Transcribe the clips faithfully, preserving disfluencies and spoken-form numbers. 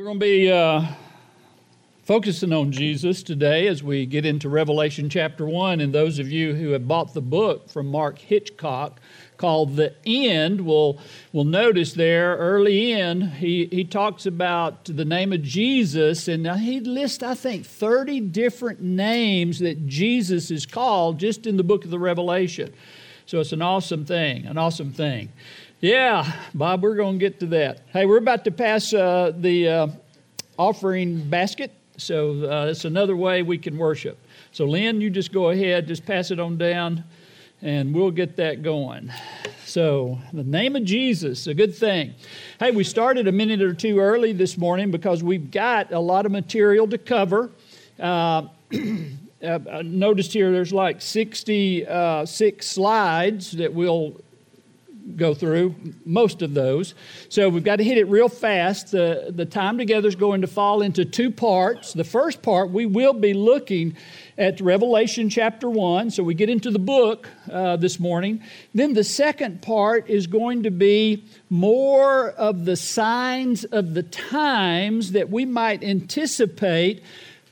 We're going to be uh, focusing on Jesus today as we get into Revelation chapter one. And those of you who have bought the book from Mark Hitchcock called The End will will notice there early in, he, he talks about the name of Jesus. And he lists, I think, thirty different names that Jesus is called just in the book of the Revelation. So it's an awesome thing, an awesome thing. Yeah, Bob, we're going to get to that. Hey, we're about to pass uh, the uh, offering basket, so uh, it's another way we can worship. So, Lynn, you just go ahead, just pass it on down, and we'll get that going. So, the name of Jesus, a good thing. Hey, we started a minute or two early this morning because we've got a lot of material to cover. Uh, I noticed here there's like sixty-six slides that we'll go through, most of those. So we've got to hit it real fast. The, the time together is going to fall into two parts. The first part, we will be looking at Revelation chapter one. So we get into the book uh, this morning. Then the second part is going to be more of the signs of the times that we might anticipate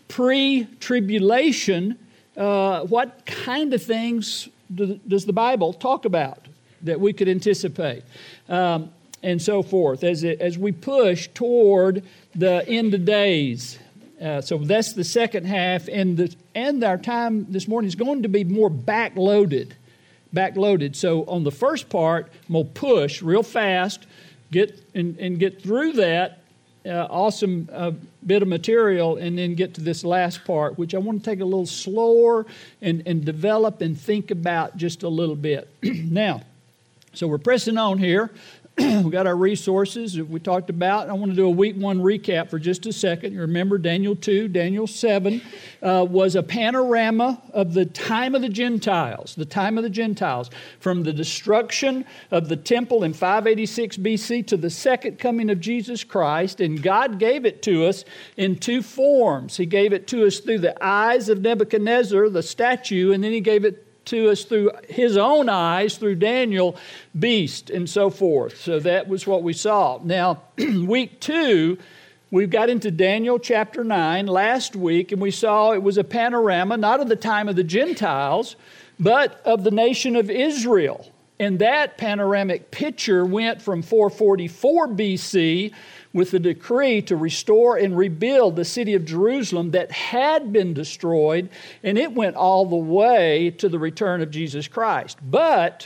pre-tribulation. Uh, what kind of things do, does the Bible talk about that we could anticipate, um, and so forth, as it, as we push toward the end of days. Uh, so that's the second half, and the and our time this morning is going to be more backloaded, backloaded. So on the first part, we'll push real fast, get and, and get through that uh, awesome uh, bit of material, and then get to this last part, which I want to take a little slower and and develop and think about just a little bit. Now. So we're pressing on here. We've got our resources that we talked about. I want to do a week one recap for just a second. You remember Daniel two, Daniel seven uh, was a panorama of the time of the Gentiles, the time of the Gentiles, from the destruction of the temple in five eighty-six B C to the second coming of Jesus Christ. And God gave it to us in two forms. He gave it to us through the eyes of Nebuchadnezzar, the statue, and then He gave it to us through His own eyes, through Daniel, beast, and so forth. So that was what we saw. Now, week two, we've got into Daniel chapter nine last week, and we saw it was a panorama, not of the time of the Gentiles, but of the nation of Israel. And that panoramic picture went from four forty-four B C with the decree to restore and rebuild the city of Jerusalem that had been destroyed, and it went all the way to the return of Jesus Christ. But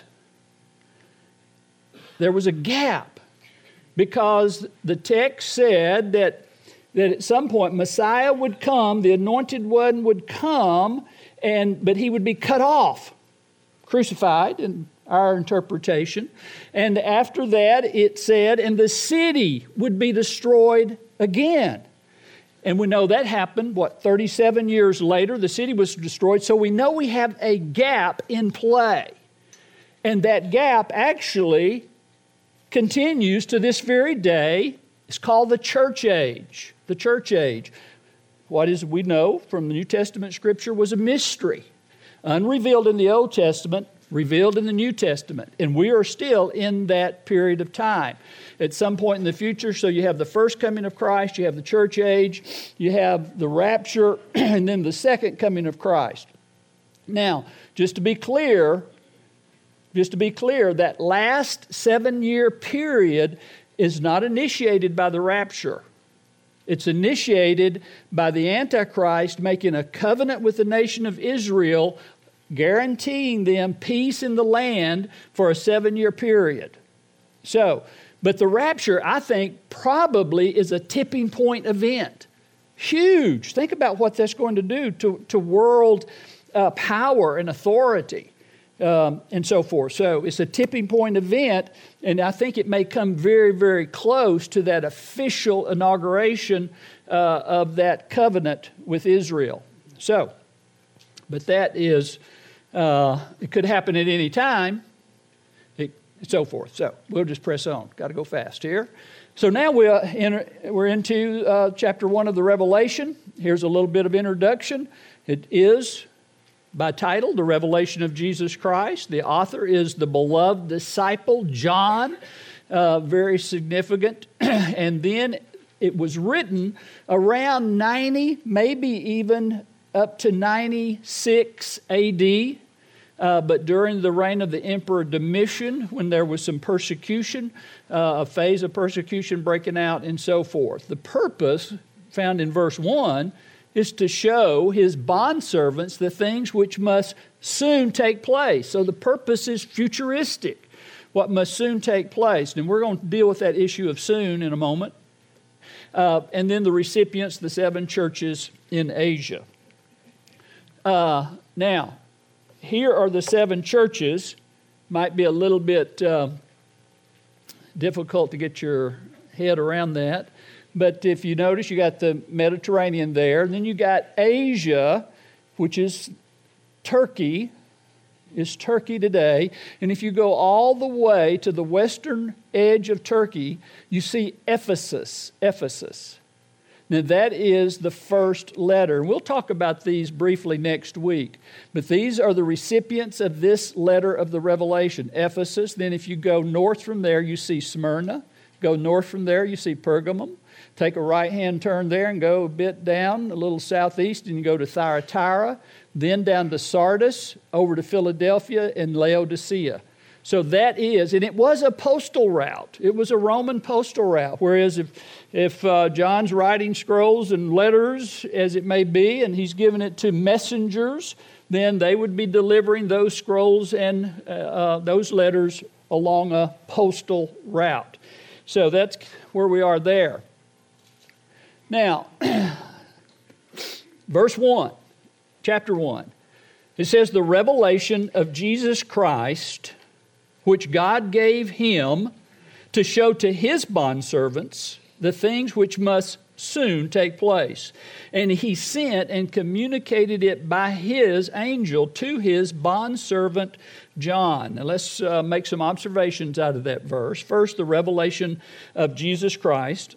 there was a gap, because the text said that, that at some point Messiah would come, the anointed one would come, and but He would be cut off, crucified, and our interpretation. And after that, it said, and the city would be destroyed again. And we know that happened, what, thirty-seven years later, the city was destroyed. So we know we have a gap in play. And that gap actually continues to this very day. It's called the church age. The church age. What is we know from the New Testament Scripture was a mystery, unrevealed in the Old Testament, revealed in the New Testament. And we are still in that period of time. At some point in the future, so you have the first coming of Christ, you have the church age, you have the rapture, and then the second coming of Christ. Now, just to be clear, just to be clear, that last seven-year period is not initiated by the rapture. It's initiated by the Antichrist making a covenant with the nation of Israel, guaranteeing them peace in the land for a seven-year period. So, but the rapture, I think, probably is a tipping point event. Huge. Think about what that's going to do to, to world uh, power and authority um, and so forth. So it's a tipping point event, and I think it may come very, very close to that official inauguration uh, of that covenant with Israel. So, but that is... Uh, it could happen at any time, it, and so forth. So we'll just press on. Got to go fast here. So now we're, in, we're into uh, chapter one of the Revelation. Here's a little bit of introduction. It is by title, The Revelation of Jesus Christ. The author is the beloved disciple, John. Uh, very significant. And then it was written around ninety, maybe even up to ninety-six A D, uh, but during the reign of the Emperor Domitian, when there was some persecution, uh, a phase of persecution breaking out and so forth. The purpose, found in verse one, is to show his bondservants the things which must soon take place. So the purpose is futuristic, what must soon take place. And we're going to deal with that issue of soon in a moment. Uh, and then the recipients, the seven churches in Asia. Uh, now, here are the seven churches. Might be a little bit uh, difficult to get your head around that. But if you notice, you got the Mediterranean there. And then you got Asia, which is Turkey, is Turkey today. And if you go all the way to the western edge of Turkey, you see Ephesus, Ephesus. Now that is the first letter. And we'll talk about these briefly next week. But these are the recipients of this letter of the Revelation, Ephesus. Then if you go north from there, you see Smyrna. Go north from there, you see Pergamum. Take a right-hand turn there and go a bit down, a little southeast, and you go to Thyatira, then down to Sardis, over to Philadelphia and Laodicea. So that is, and it was a postal route. It was a Roman postal route, whereas if, if uh, John's writing scrolls and letters, as it may be, and he's giving it to messengers, then they would be delivering those scrolls and uh, uh, those letters along a postal route. So that's where we are there. Now, verse one, chapter one, it says, the revelation of Jesus Christ, which God gave him to show to his bondservants the things which must soon take place. And he sent and communicated it by his angel to his bondservant John. Now let's uh, make some observations out of that verse. First, the revelation of Jesus Christ.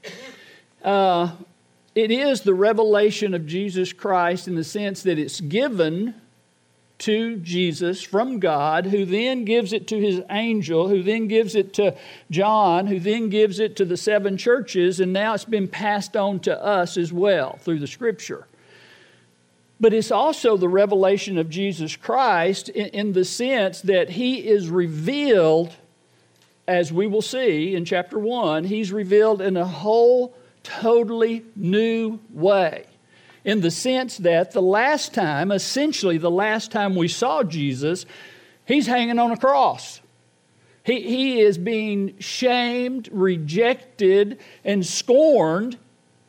Uh, it is the revelation of Jesus Christ in the sense that it's given to Jesus from God, who then gives it to his angel, who then gives it to John, who then gives it to the seven churches, and now it's been passed on to us as well through the Scripture. But it's also the revelation of Jesus Christ in, in the sense that he is revealed, as we will see in chapter one, he's revealed in a whole totally new way. In the sense that the last time, essentially the last time we saw Jesus, he's hanging on a cross. He, he is being shamed, rejected, and scorned.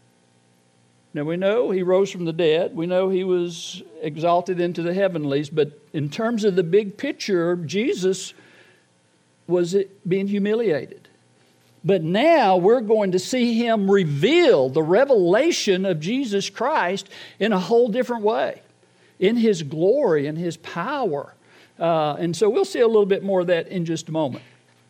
Now we know he rose from the dead. We know he was exalted into the heavenlies. But in terms of the big picture, Jesus was being humiliated. But now we're going to see him reveal the revelation of Jesus Christ in a whole different way, in his glory and his power. Uh, and so we'll see a little bit more of that in just a moment.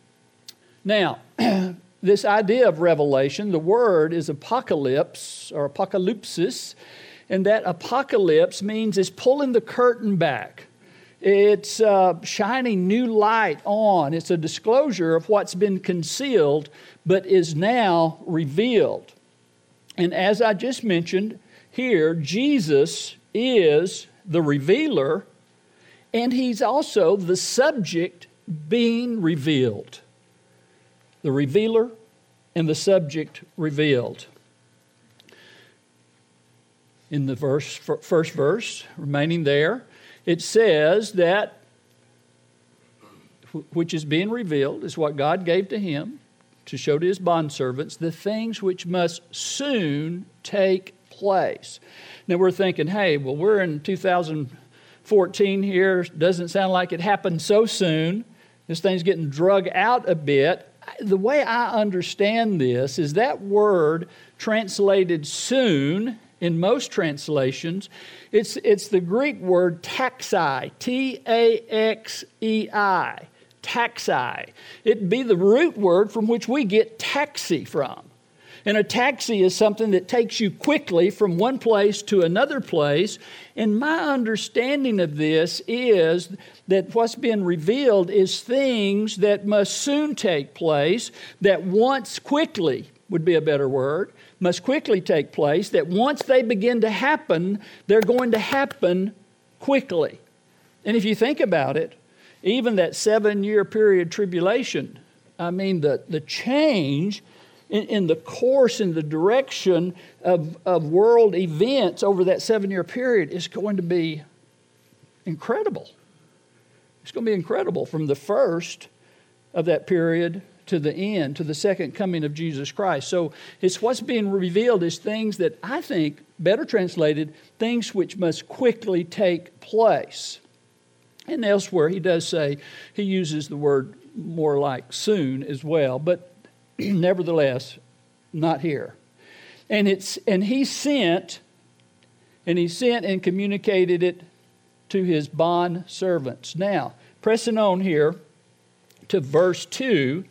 Now, this idea of revelation, the word is apocalypse or apocalypsis, and that apocalypse means it's pulling the curtain back. It's uh, shining new light on. It's a disclosure of what's been concealed but is now revealed. And as I just mentioned here, Jesus is the revealer, and he's also the subject being revealed. The revealer and the subject revealed. In the verse, first verse, remaining there, it says that which is being revealed is what God gave to him to show to his bondservants the things which must soon take place. Now we're thinking, hey, well, we're in two thousand fourteen here. Doesn't sound like it happened so soon. This thing's getting drug out a bit. The way I understand this is that word translated soon in most translations, it's, it's the Greek word taxi, T A X E I, taxi. It'd be the root word from which we get taxi from. And a taxi is something that takes you quickly from one place to another place. And my understanding of this is that what's been revealed is things that must soon take place, that once quickly would be a better word, must quickly take place, that once they begin to happen, they're going to happen quickly. And if you think about it, even that seven-year period tribulation, I mean, the, the change in, in the course and the direction of, of world events over that seven-year period is going to be incredible. It's going to be incredible from the first of that period to the end, to the second coming of Jesus Christ. So it's what's being revealed is things that I think, better translated, things which must quickly take place. And elsewhere he does say, he uses the word more like soon as well, but nevertheless, not here. And it's and he sent, and he sent and communicated it to his bond servants. Now, pressing on here to verse two,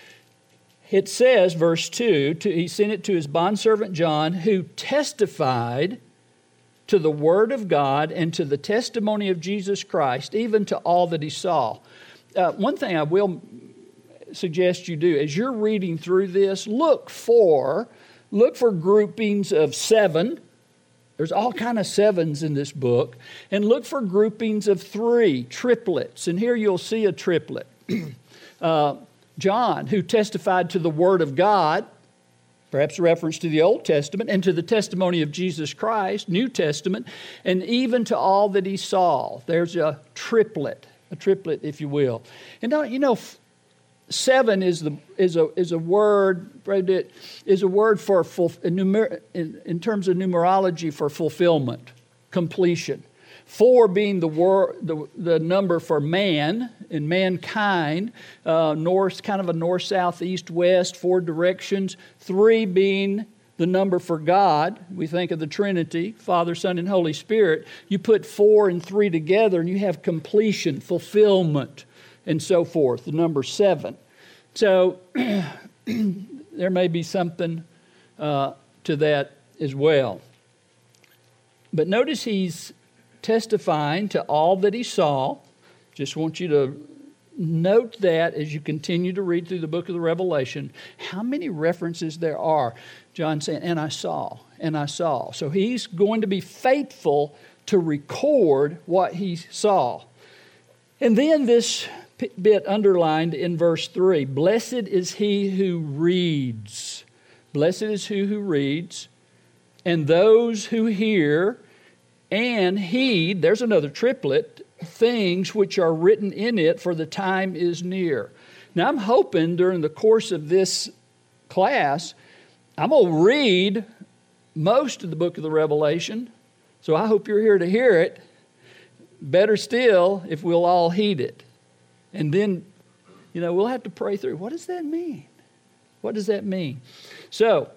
it says, verse two, to, he sent it to his bondservant John, who testified to the word of God and to the testimony of Jesus Christ, even to all that he saw. Uh, one thing I will suggest you do, as you're reading through this, look for, look for groupings of seven. There's all kind of sevens in this book. And look for groupings of three, triplets. And here you'll see a triplet. uh, John, who testified to the Word of God, perhaps a reference to the Old Testament, and to the testimony of Jesus Christ, New Testament, and even to all that he saw. There's a triplet, a triplet, if you will. And don't you know, seven is the is a is a word is a word for full, in, in terms of numerology for fulfillment, completion. Four being the word, the, the number for man and mankind, uh, north, kind of a north, south, east, west, four directions. Three being the number for God. We think of the Trinity, Father, Son, and Holy Spirit. You put four and three together and you have completion, fulfillment, and so forth, the number seven. So there may be something uh, to that as well. But notice he's testifying to all that he saw. Just want you to note that as you continue to read through the book of the Revelation, how many references there are. John saying, and I saw, and I saw. So he's going to be faithful to record what he saw. And then this bit underlined in verse three, blessed is he who reads. Blessed is he who reads, and those who hear and heed, there's another triplet, things which are written in it, for the time is near. Now I'm hoping during the course of this class, I'm going to read most of the book of the Revelation, so I hope you're here to hear it. Better still, if we'll all heed it. And then, you know, we'll have to pray through. What does that mean? What does that mean? So,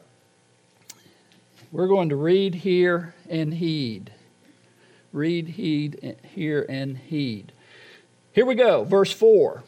we're going to read, hear, and heed. Read, heed, hear, and heed. Here we go, verse four.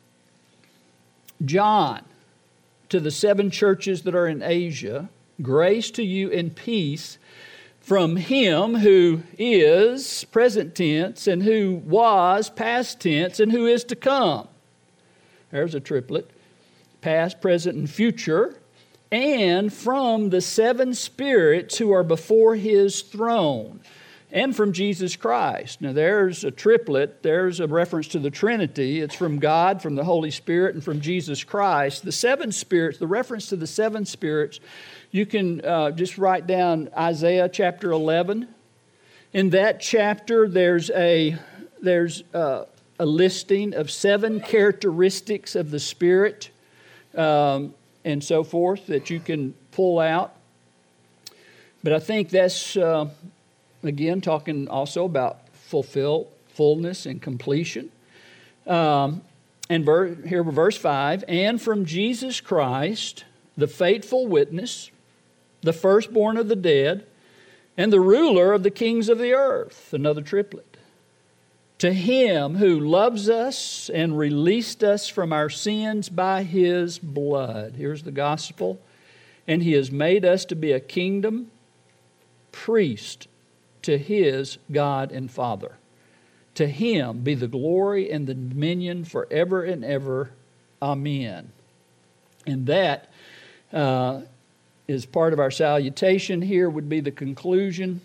John, to the seven churches that are in Asia, grace to you and peace from him who is, present tense, and who was, past tense, and who is to come. There's a triplet, past, present, and future. And from the seven spirits who are before his throne. And from Jesus Christ. Now there's a triplet. There's a reference to the Trinity. It's from God, from the Holy Spirit, and from Jesus Christ. The seven spirits, the reference to the seven spirits, you can uh, just write down Isaiah chapter eleven. In that chapter, there's a there's a, a listing of seven characteristics of the Spirit um, and so forth that you can pull out. But I think that's uh, again talking also about fulfill fullness and completion. Um, and ver- here, verse five, and from Jesus Christ, the faithful witness, the firstborn of the dead, and the ruler of the kings of the earth, another triplet. To him who loves us and released us from our sins by his blood. Here's the gospel. And he has made us to be a kingdom, priest to his God and Father. To him be the glory and the dominion forever and ever. Amen. And that uh, is part of our salutation here would be the conclusion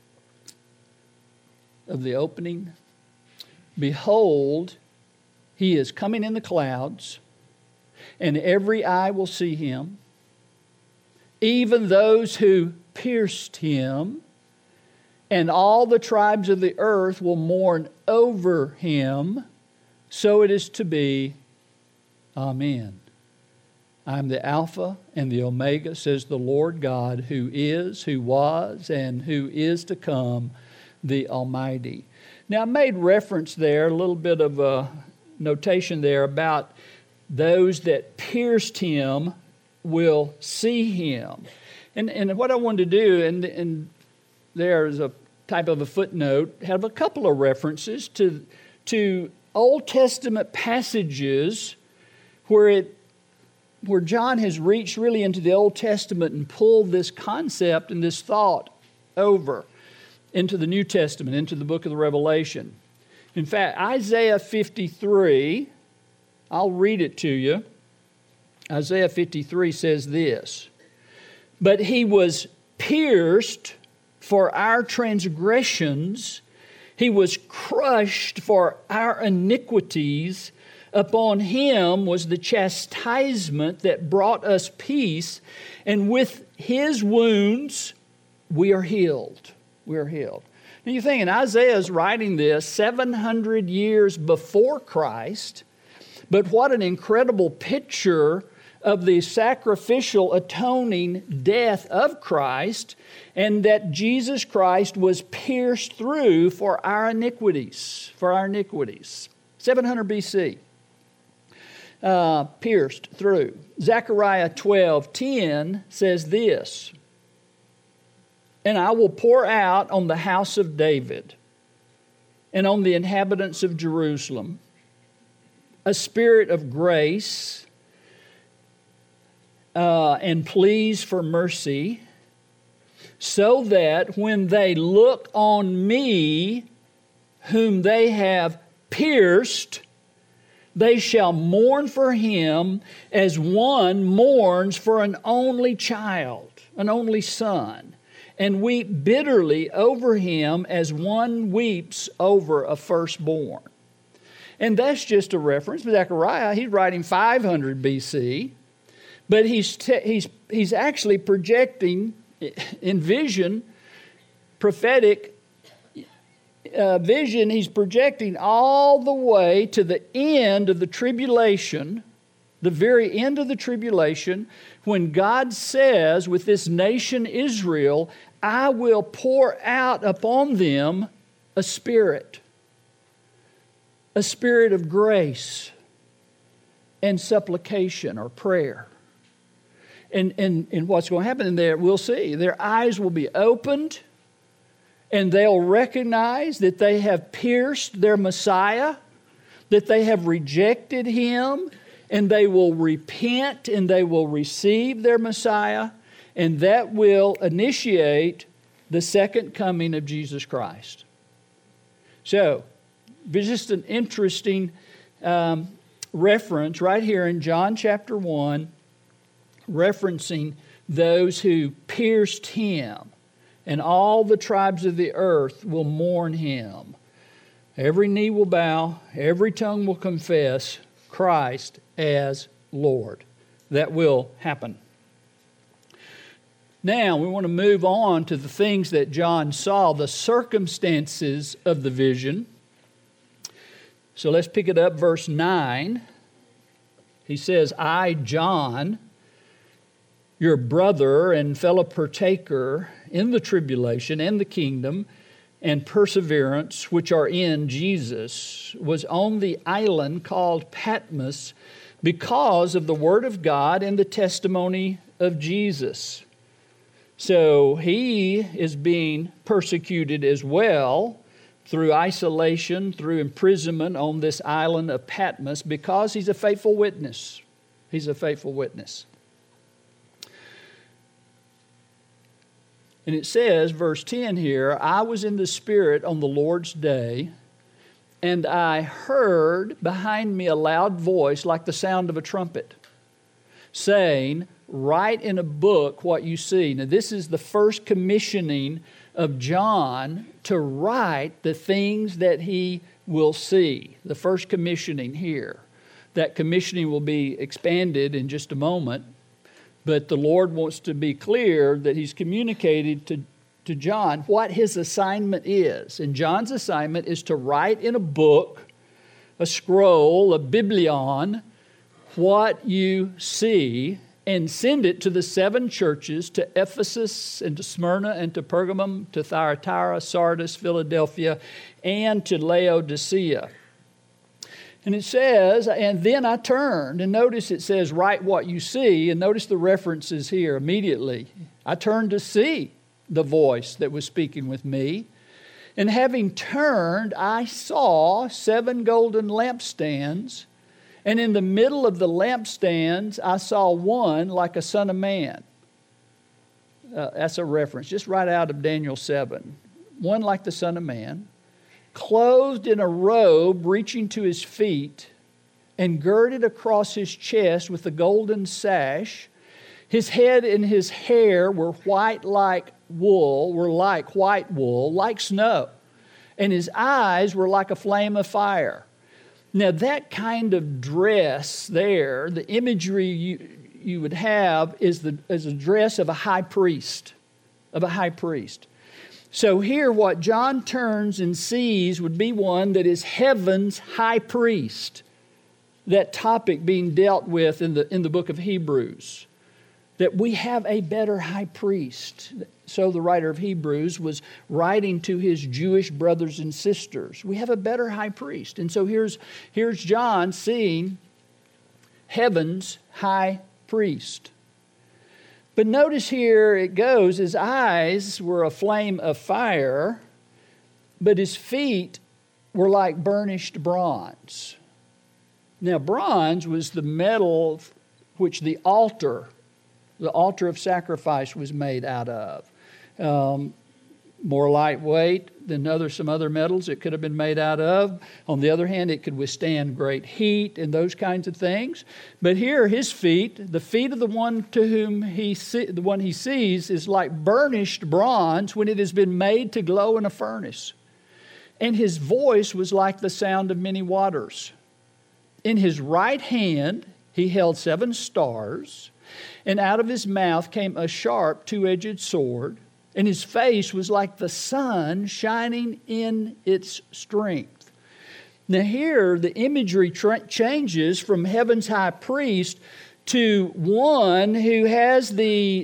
of the opening. Behold, he is coming in the clouds, and every eye will see him, even those who pierced him, and all the tribes of the earth will mourn over him. So it is to be. Amen. I am the Alpha and the Omega, says the Lord God, who is, who was, and who is to come, the Almighty. Now, I made reference there, a little bit of a notation there about those that pierced him will see him. And, and what I wanted to do, and, and there's a type of a footnote, have a couple of references to, to Old Testament passages where it where John has reached really into the Old Testament and pulled this concept and this thought over into the New Testament, into the book of the Revelation. In fact, Isaiah fifty-three, I'll read it to you. Isaiah fifty-three says this, "But he was pierced for our transgressions, he was crushed for our iniquities. Upon him was the chastisement that brought us peace, and with his wounds we are healed." We are healed. And you're thinking, Isaiah is writing this seven hundred years before Christ, but what an incredible picture of the sacrificial atoning death of Christ, and that Jesus Christ was pierced through for our iniquities, for our iniquities. seven hundred B C. Uh, pierced through. Zechariah twelve ten says this, "And I will pour out on the house of David and on the inhabitants of Jerusalem a spirit of grace uh, and pleas for mercy, so that when they look on me, whom they have pierced, they shall mourn for him as one mourns for an only child, an only son, and weep bitterly over him as one weeps over a firstborn." And that's just a reference. Zechariah, he's writing five hundred B C, but he's, te- he's, he's actually projecting in vision, prophetic Uh, vision, he's projecting all the way to the end of the tribulation, the very end of the tribulation, when God says with this nation Israel, "I will pour out upon them a spirit, a spirit of grace and supplication," or prayer. And, and, and what's going to happen in there, we'll see. Their eyes will be opened, and they'll recognize that they have pierced their Messiah, that they have rejected him, and they will repent and they will receive their Messiah, and that will initiate the second coming of Jesus Christ. So, there's just an interesting um, reference right here in John chapter one, referencing those who pierced him. And all the tribes of the earth will mourn him. Every knee will bow, every tongue will confess Christ as Lord. That will happen. Now, we want to move on to the things that John saw, the circumstances of the vision. So let's pick it up, verse nine. He says, "I, John, your brother and fellow partaker in the tribulation and the kingdom and perseverance which are in Jesus, was on the island called Patmos because of the word of God and the testimony of Jesus." So he is being persecuted as well through isolation, through imprisonment on this island of Patmos, because he's a faithful witness. He's a faithful witness. And it says, verse ten here, "I was in the Spirit on the Lord's day, and I heard behind me a loud voice like the sound of a trumpet, saying, write in a book what you see. Now, this is the first commissioning of John to write the things that he will see. The first commissioning here. That commissioning will be expanded in just a moment, but the Lord wants to be clear that he's communicated to, to John what his assignment is. And John's assignment is to write in a book, a scroll, a biblion, what you see, and send it to the seven churches, to Ephesus and to Smyrna and to Pergamum, to Thyatira, Sardis, Philadelphia, and to Laodicea. And it says, and then I turned, and notice it says, write what you see, and notice the references here immediately. I turned to see the voice that was speaking with me, and having turned, I saw seven golden lampstands, and in the middle of the lampstands, I saw one like a son of man. Uh, that's a reference, just right out of Daniel seven. One like the son of man, clothed in a robe reaching to his feet, and girded across his chest with a golden sash. His head and his hair were white like wool, were like white wool, like snow. And his eyes were like a flame of fire. Now, that kind of dress there, the imagery you, you would have is the is a dress of a high priest, of a high priest. So here, what John turns and sees would be one that is heaven's high priest. That topic being dealt with in the in the book of Hebrews, that we have a better high priest. So the writer of Hebrews was writing to his Jewish brothers and sisters. We have a better high priest. And so here's, here's John seeing heaven's high priest. But notice here it goes, his eyes were a flame of fire, but his feet were like burnished bronze. Now, bronze was the metal which the altar, the altar of sacrifice was made out of. Um, more lightweight than other some other metals it could have been made out of. On the other hand, it could withstand great heat and those kinds of things. But here, his feet, the feet of the one to whom he see, the one he sees, is like burnished bronze when it has been made to glow in a furnace. And his voice was like the sound of many waters. In his right hand he held seven stars, and out of his mouth came a sharp two-edged sword, and his face was like the sun shining in its strength. Now here, the imagery tra- changes from heaven's high priest to one who has the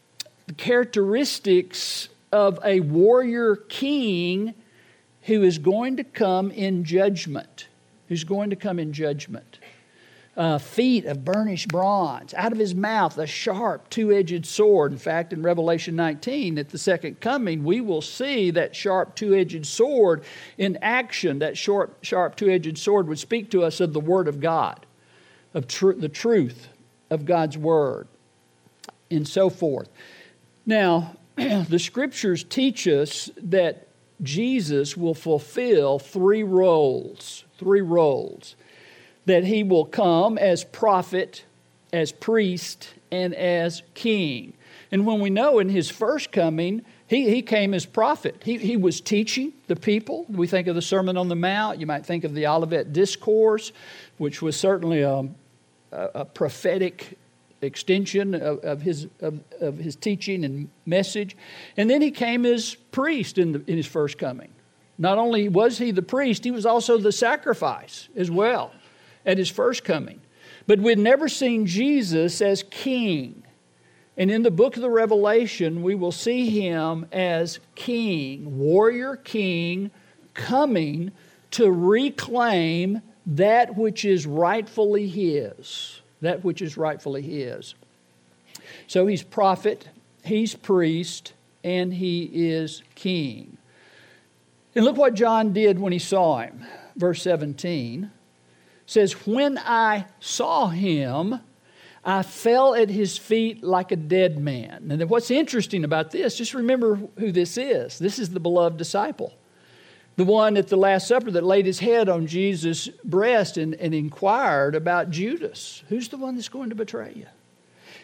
characteristics of a warrior king who is going to come in judgment. Who's going to come in judgment. Uh, feet of burnished bronze. Out of his mouth, a sharp two-edged sword. In fact, in Revelation nineteen, at the second coming, we will see that sharp two-edged sword in action. That short, sharp two-edged sword would speak to us of the Word of God, of tr- the truth of God's Word, and so forth. Now, the Scriptures teach us that Jesus will fulfill three roles, three roles. That he will come as prophet, as priest, and as king. And when we know in his first coming, he, he came as prophet. He, he was teaching the people. We think of the Sermon on the Mount. You might think of the Olivet Discourse, which was certainly a, a, a prophetic extension of, of, his, of, of his teaching and message. And then he came as priest in, the, in his first coming. Not only was he the priest, he was also the sacrifice as well at his first coming. But we'd never seen Jesus as king. And in the book of the Revelation, we will see him as king, warrior king, coming to reclaim that which is rightfully his. That which is rightfully his. So he's prophet, he's priest, and he is king. And look what John did when he saw him. Verse seventeen says, when I saw him, I fell at his feet like a dead man. And what's interesting about this, just remember who this is. This is the beloved disciple. The one at the Last Supper that laid his head on Jesus' breast and, and inquired about Judas. Who's the one that's going to betray you?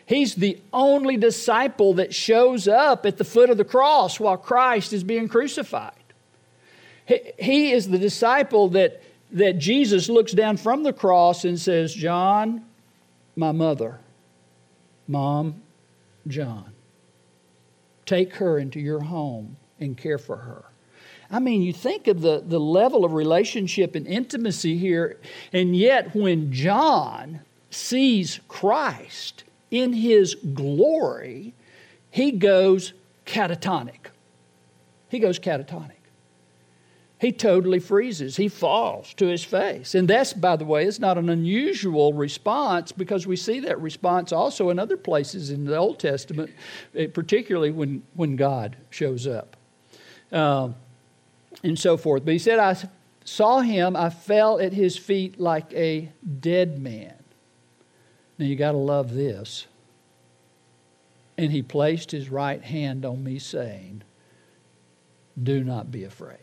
He's the only disciple that shows up at the foot of the cross while Christ is being crucified. He, he is the disciple that, that Jesus looks down from the cross and says, John, my mother, Mom, John, take her into your home and care for her. I mean, you think of the, the level of relationship and intimacy here, and yet when John sees Christ in his glory, he goes catatonic. He goes catatonic. He totally freezes. He falls to his face. And that's, by the way, it's not an unusual response, because we see that response also in other places in the Old Testament, particularly when, when God shows up. Um, and so forth. But he said, I saw him, I fell at his feet like a dead man. Now you got to love this. And he placed his right hand on me, saying, do not be afraid.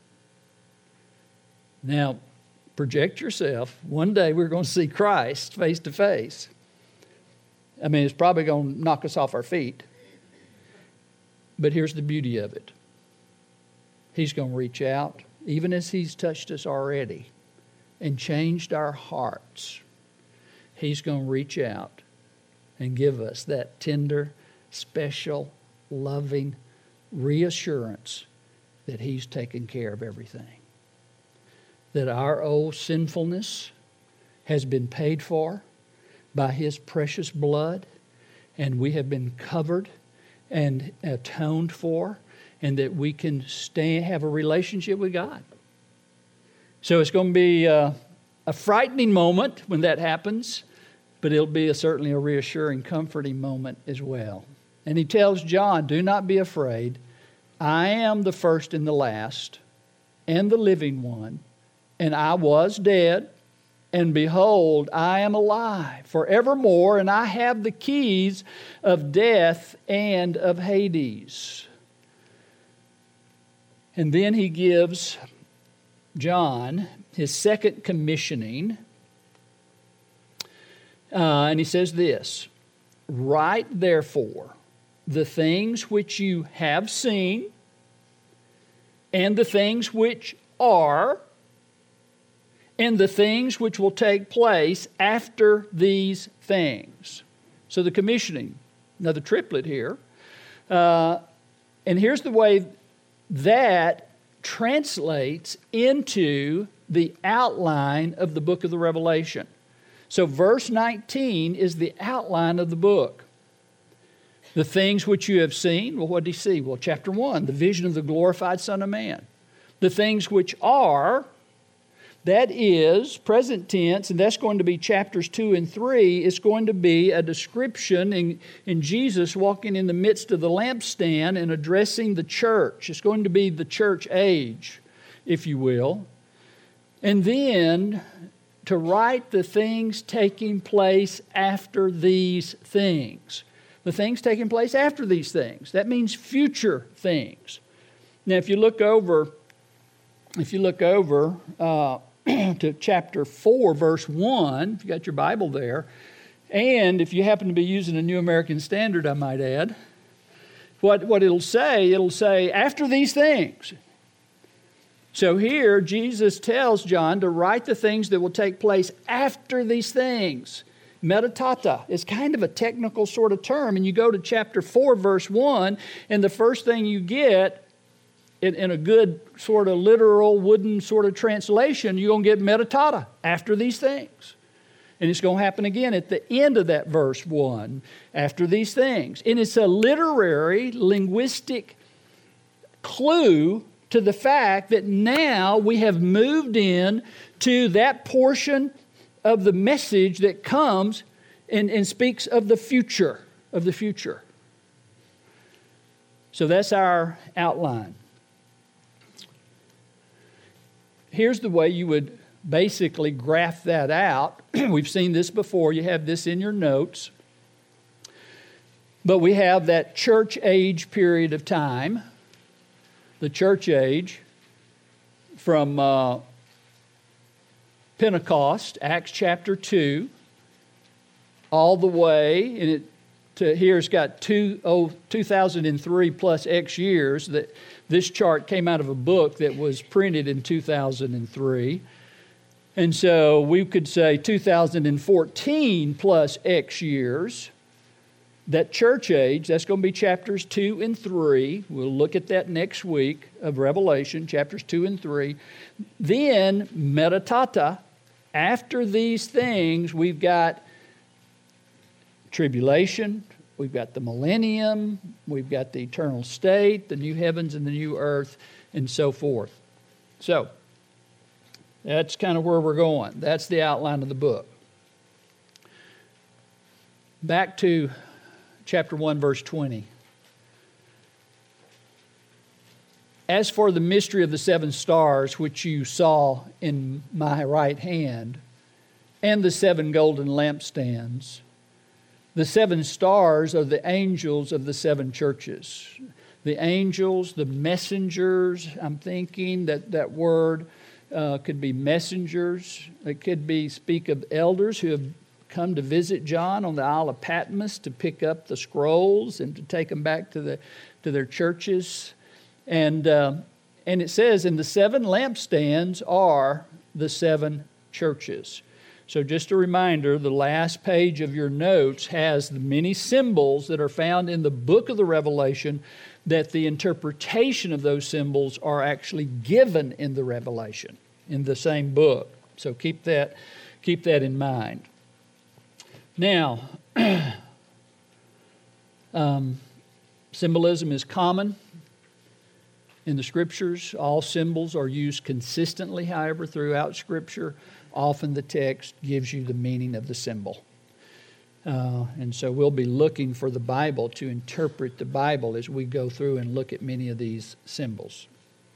Now, project yourself. One day we're going to see Christ face to face. I mean, it's probably going to knock us off our feet. But here's the beauty of it. He's going to reach out, even as he's touched us already and changed our hearts. He's going to reach out and give us that tender, special, loving reassurance that he's taken care of everything. That our old sinfulness has been paid for by his precious blood, and we have been covered and atoned for, and that we can stay, have a relationship with God. So it's going to be a, a frightening moment when that happens, but it'll be a, certainly a reassuring, comforting moment as well. And he tells John, do not be afraid. I am the first and the last, and the living one. And I was dead, and behold, I am alive forevermore, and I have the keys of death and of Hades. And then he gives John his second commissioning. Uh, and he says this, write therefore the things which you have seen, and the things which are, and the things which will take place after these things. So the commissioning, another triplet here. Uh, and here's the way that translates into the outline of the book of the Revelation. So verse nineteen is the outline of the book. The things which you have seen, well, what did he see? Well, chapter one, the vision of the glorified Son of Man. The things which are, that is present tense, and that's going to be chapters two and three. It's going to be a description in, in Jesus walking in the midst of the lampstand and addressing the church. It's going to be the church age, if you will. And then to write the things taking place after these things. The things taking place after these things. That means future things. Now, if you look over, if you look over, uh, to chapter four, verse one, if you got your Bible there, and if you happen to be using a New American Standard, I might add, what, what it'll say, it'll say, after these things. So here, Jesus tells John to write the things that will take place after these things. Metatata is kind of a technical sort of term, and you go to chapter four, verse one, and the first thing you get, In, in a good sort of literal wooden sort of translation, you're going to get metatata, after these things. And it's going to happen again at the end of that verse one, after these things. And it's a literary, linguistic clue to the fact that now we have moved in to that portion of the message that comes and, and speaks of the future, of the future. So that's our outline. Here's the way you would basically graph that out. We've seen this before. You have this in your notes. But we have that church age period of time. The church age from uh, Pentecost, Acts chapter two, all the way, and it to here it's got two, oh, two thousand three plus X years. That this chart came out of a book that was printed in two thousand three. And so we could say two thousand fourteen plus X years. That church age, that's going to be chapters two and three. We'll look at that next week of Revelation, chapters two and three. Then, metatata, after these things, we've got tribulation, we've got the millennium, we've got the eternal state, the new heavens and the new earth, and so forth. So, that's kind of where we're going. That's the outline of the book. Back to chapter one, verse twenty. As for the mystery of the seven stars, which you saw in my right hand, and the seven golden lampstands, the seven stars are the angels of the seven churches. The angels, the messengers, I'm thinking that that word uh, could be messengers. It could be speak of elders who have come to visit John on the Isle of Patmos to pick up the scrolls and to take them back to the to their churches. And uh, and it says, and the seven lampstands are the seven churches. So just a reminder, the last page of your notes has the many symbols that are found in the book of the Revelation, that the interpretation of those symbols are actually given in the Revelation, in the same book. So keep that, keep that in mind. Now, um, symbolism is common in the Scriptures. All symbols are used consistently, however, throughout Scripture. Often the text gives you the meaning of the symbol. Uh, and so we'll be looking for the Bible to interpret the Bible as we go through and look at many of these symbols.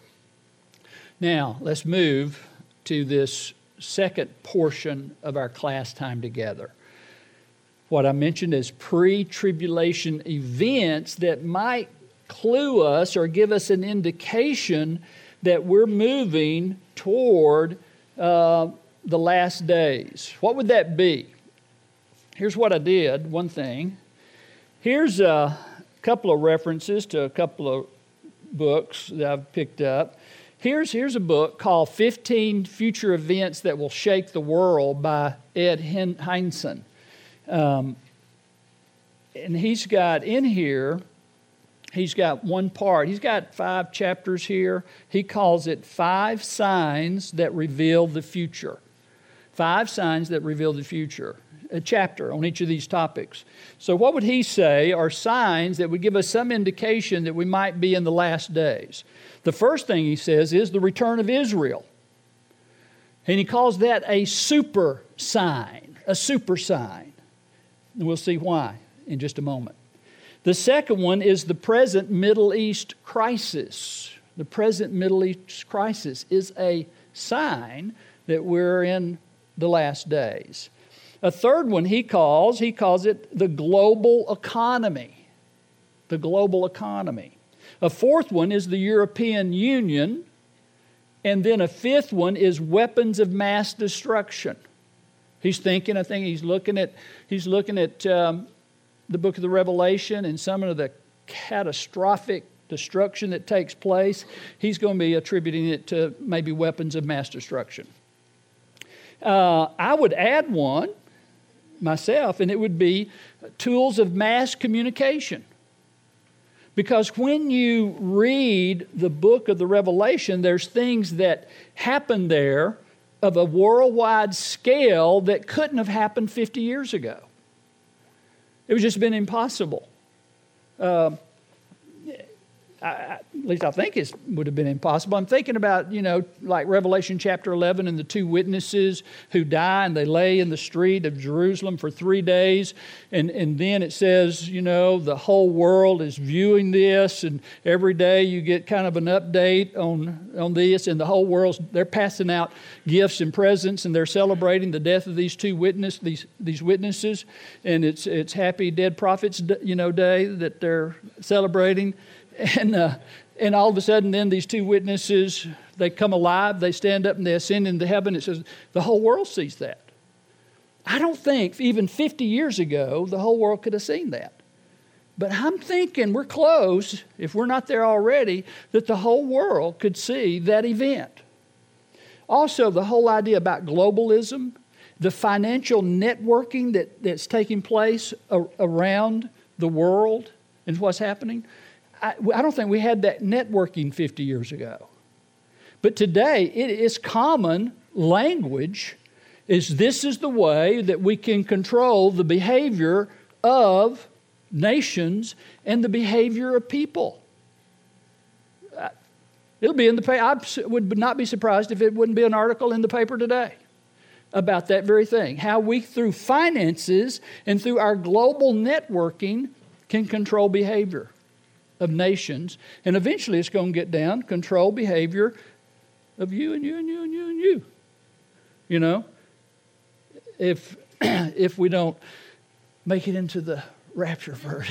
Now, let's move to this second portion of our class time together. What I mentioned is pre-tribulation events that might clue us or give us an indication that we're moving toward uh, the last days. What would that be? Here's what I did, one thing. Here's a couple of references to a couple of books that I've picked up. Here's, here's a book called fifteen Future Events That Will Shake the World by Ed Hindson. Um, and he's got in here, he's got one part. He's got five chapters here. He calls it Five Signs That Reveal the Future. Five Signs That Reveal the Future. A chapter on each of these topics. So what would he say are signs that would give us some indication that we might be in the last days? The first thing he says is the return of Israel. And he calls that a super sign, a super sign. And we'll see why in just a moment. The second one is the present Middle East crisis. The present Middle East crisis is a sign that we're in the last days. A third one he calls, he calls it the global economy. The global economy. A fourth one is the European Union. And then a fifth one is weapons of mass destruction. He's thinking, I think he's looking at, he's looking at um, the book of the Revelation and some of the catastrophic destruction that takes place. He's going to be attributing it to maybe weapons of mass destruction. Uh, I would add one myself, and it would be tools of mass communication. Because when you read the book of the Revelation, there's things that happen there of a worldwide scale that couldn't have happened fifty years ago. It would just been impossible. Uh, I, at least I think it would have been impossible. I'm thinking about, you know, like Revelation chapter eleven and the two witnesses who die and they lay in the street of Jerusalem for three days. And, and then it says, you know, the whole world is viewing this, and every day you get kind of an update on, on this, and the whole world's, they're passing out gifts and presents, and they're celebrating the death of these two witness, these, these witnesses. And it's, it's Happy Dead Prophets, you know, Day that they're celebrating. And uh, and all of a sudden, then these two witnesses, they come alive, they stand up and they ascend into heaven. It says the whole world sees that. I don't think even fifty years ago the whole world could have seen that. But I'm thinking we're close, if we're not there already, that the whole world could see that event. Also, the whole idea about globalism, the financial networking that, that's taking place a, around the world and what's happening. I, I don't think we had that networking fifty years ago. But today, it is common language, is this is the way that we can control the behavior of nations and the behavior of people. It'll be in the paper. I would not be surprised if it wouldn't be an article in the paper today about that very thing. How we, through finances and through our global networking, can control behavior of nations. And eventually it's going to get down, control behavior of you and you and you and you and you. You know, if if we don't make it into the rapture verse.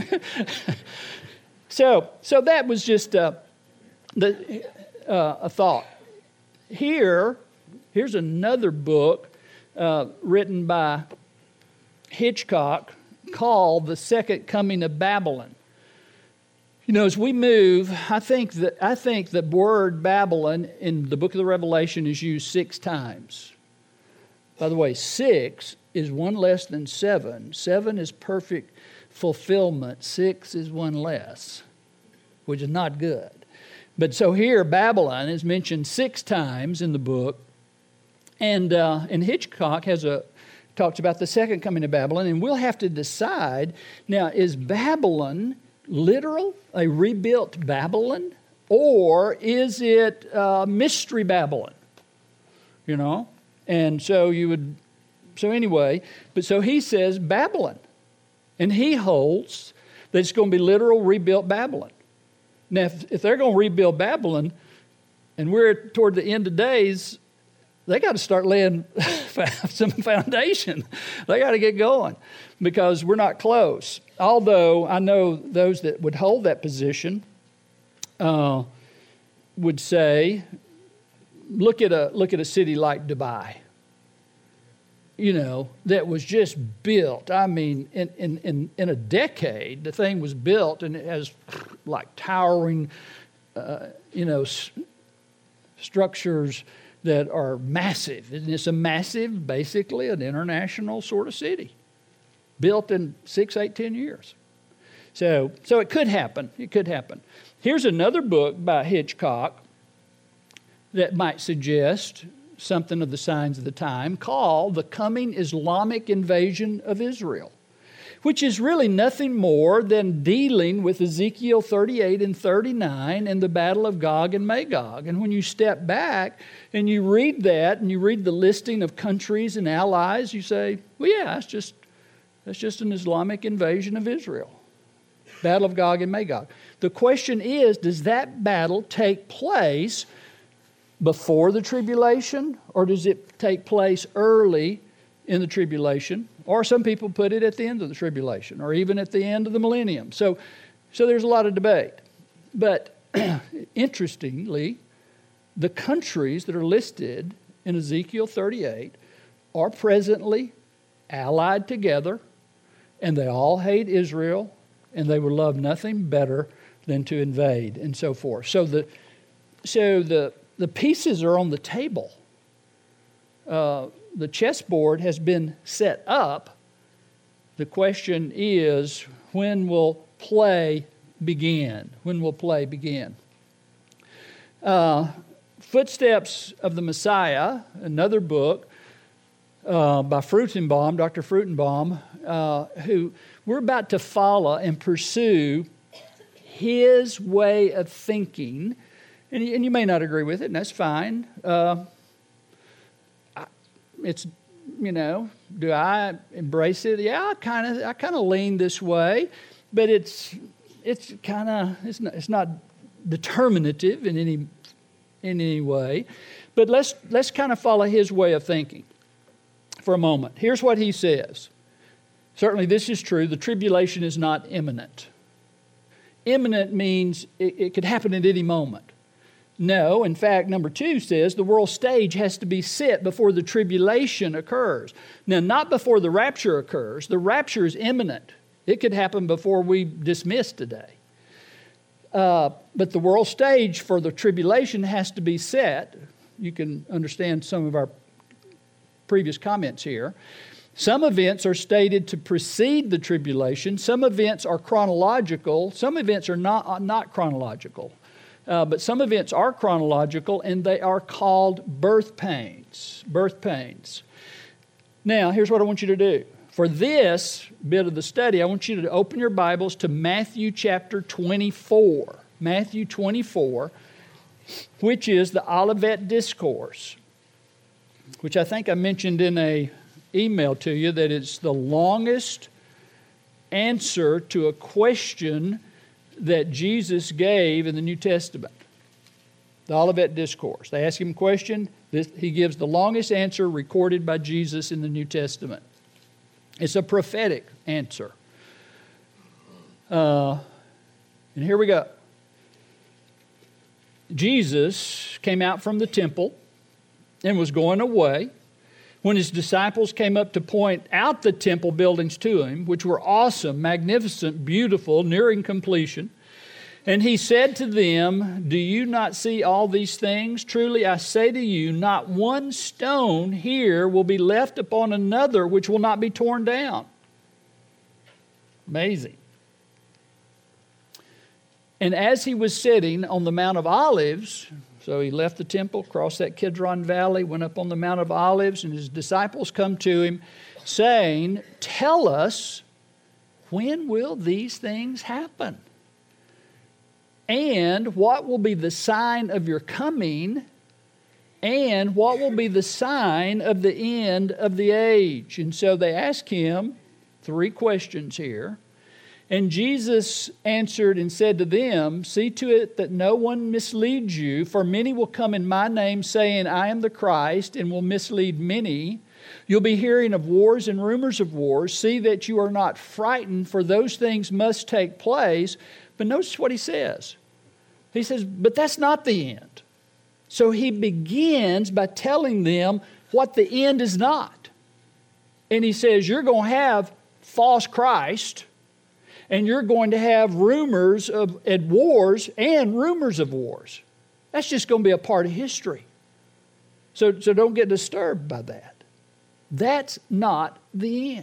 so, so that was just uh, the, uh, a thought. Here, here's another book uh, written by Hitchcock called The Second Coming of Babylon. You know, as we move, I think that I think the word Babylon in the book of the Revelation is used six times. By the way, six is one less than seven. Seven is perfect fulfillment. Six is one less, which is not good. But so here, Babylon is mentioned six times in the book, and uh, and Hitchcock has a talks about the second coming of Babylon, and we'll have to decide now: is Babylon literal, a rebuilt Babylon, or is it uh, mystery Babylon? You know, and so you would. So anyway, but so he says Babylon, and he holds that it's going to be literal rebuilt Babylon. Now, if, if they're going to rebuild Babylon, and we're toward the end of days, they got to start laying some foundation. They got to get going because we're not close. Although I know those that would hold that position uh, would say, look at a look at a city like Dubai. You know, that was just built. I mean, in, in, in, in a decade, the thing was built, and it has like towering, uh, you know, s- structures that are massive. And it's a massive, basically an international sort of city, built in six, eight, ten years. So, so it could happen. It could happen. Here's another book by Hitchcock that might suggest something of the signs of the time, called The Coming Islamic Invasion of Israel, which is really nothing more than dealing with Ezekiel thirty-eight and thirty-nine and the battle of Gog and Magog. And when you step back and you read that and you read the listing of countries and allies, you say, well, yeah, that's just, that's just an Islamic invasion of Israel. Battle of Gog and Magog. The question is, does that battle take place before the tribulation, or does it take place early in the tribulation? Or some people put it at the end of the tribulation, or even at the end of the millennium. So, so there's a lot of debate. But interestingly, the countries that are listed in Ezekiel thirty-eight are presently allied together, and they all hate Israel, and they would love nothing better than to invade, and so forth. So the, so the The pieces are on the table. Uh, the chessboard has been set up. The question is, when will play begin? When will play begin? Uh, Footsteps of the Messiah, another book uh, by Fruchtenbaum, Doctor Fruchtenbaum, uh, who we're about to follow and pursue his way of thinking. And you, and you may not agree with it, and that's fine. Uh, I, it's, you know, do I embrace it? Yeah, I kind of, I kind of lean this way, but it's, it's kind of, it's not, it's not determinative in any, in any way. But let's let's kind of follow his way of thinking for a moment. Here's what he says. Certainly, this is true. The tribulation is not imminent. Imminent means it, it could happen at any moment. No, in fact, number two says the world stage has to be set before the tribulation occurs. Now, not before the rapture occurs. The rapture is imminent. It could happen before we dismiss today. Uh, but the world stage for the tribulation has to be set. You can understand some of our previous comments here. Some events are stated to precede the tribulation. Some events are chronological. Some events are not, uh, not chronological. Uh, but some events are chronological, and they are called birth pains. Birth pains. Now, here's what I want you to do. For this bit of the study, I want you to open your Bibles to Matthew chapter twenty-four. Matthew twenty-four, which is the Olivet Discourse, which I think I mentioned in an email to you that it's the longest answer to a question that Jesus gave in the New Testament. The Olivet Discourse. They ask him a question. This, he gives the longest answer recorded by Jesus in the New Testament. It's a prophetic answer. Uh, and here we go. Jesus came out from the temple and was going away when his disciples came up to point out the temple buildings to him, which were awesome, magnificent, beautiful, nearing completion. And he said to them, "Do you not see all these things? Truly I say to you, not one stone here will be left upon another which will not be torn down." Amazing. And as he was sitting on the Mount of Olives, so he left the temple, crossed that Kidron Valley, went up on the Mount of Olives, and his disciples come to him saying, "Tell us, when will these things happen? And what will be the sign of your coming? And what will be the sign of the end of the age?" And so they ask him three questions here. And Jesus answered and said to them, "See to it that no one misleads you, for many will come in my name saying, 'I am the Christ,' and will mislead many. You'll be hearing of wars and rumors of wars. See that you are not frightened, for those things must take place." But notice what he says. He says, but that's not the end. So he begins by telling them what the end is not. And he says, you're going to have false Christ, and you're going to have rumors of and wars and rumors of wars. That's just going to be a part of history. So, so don't get disturbed by that. That's not the end.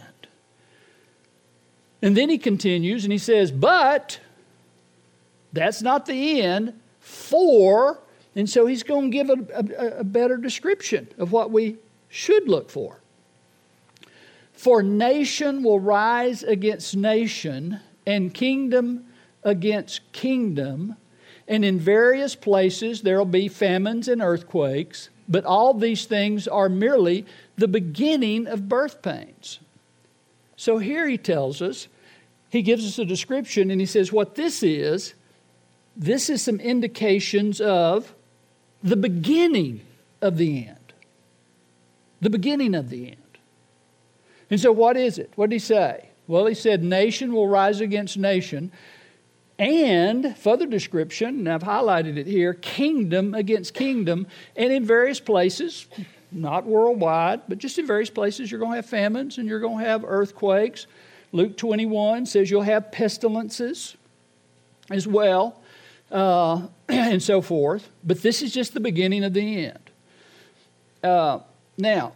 And then he continues and he says, but that's not the end, for, and so he's going to give a, a, a better description of what we should look for. For nation will rise against nation, and kingdom against kingdom, and in various places there will be famines and earthquakes, but all these things are merely the beginning of birth pains. So here he tells us, he gives us a description, and he says what this is, this is some indications of the beginning of the end. The beginning of the end. And so what is it? What did he say? Well, he said nation will rise against nation, and further description, and I've highlighted it here, kingdom against kingdom, and in various places, not worldwide, but just in various places, you're going to have famines and you're going to have earthquakes. Luke twenty-one says you'll have pestilences as well. Uh, and so forth. But this is just the beginning of the end. Uh, now,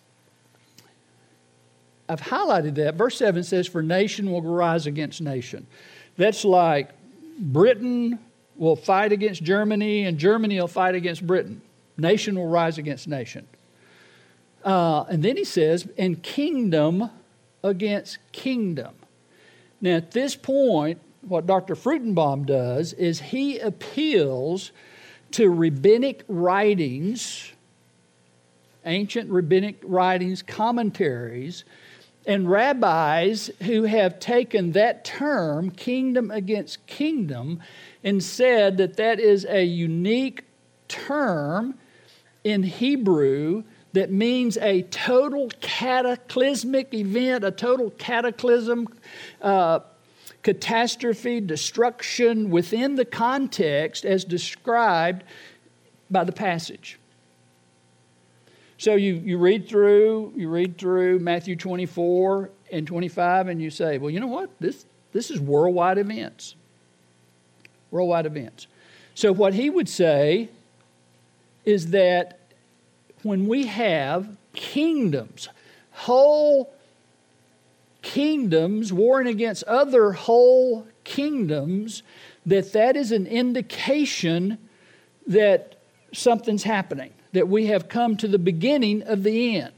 I've highlighted that. Verse seven says, for nation will rise against nation. That's like Britain will fight against Germany, and Germany will fight against Britain. Nation will rise against nation. Uh, and then he says, and kingdom against kingdom. Now, at this point, what Doctor Fruchtenbaum does is he appeals to rabbinic writings, ancient rabbinic writings, commentaries, and rabbis who have taken that term, kingdom against kingdom, and said that that is a unique term in Hebrew that means a total cataclysmic event, a total cataclysm, uh, catastrophe, destruction within the context as described by the passage. So you, you read through, you read through Matthew twenty-four, and twenty-five, and you say, well, you know what? This, this is worldwide events. Worldwide events. So what he would say is that when we have kingdoms, whole kingdoms warring against other whole kingdoms, that that is an indication that something's happening, that we have come to the beginning of the end.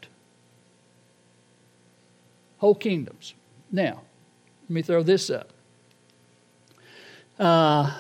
Whole kingdoms. Now, let me throw this up. Uh,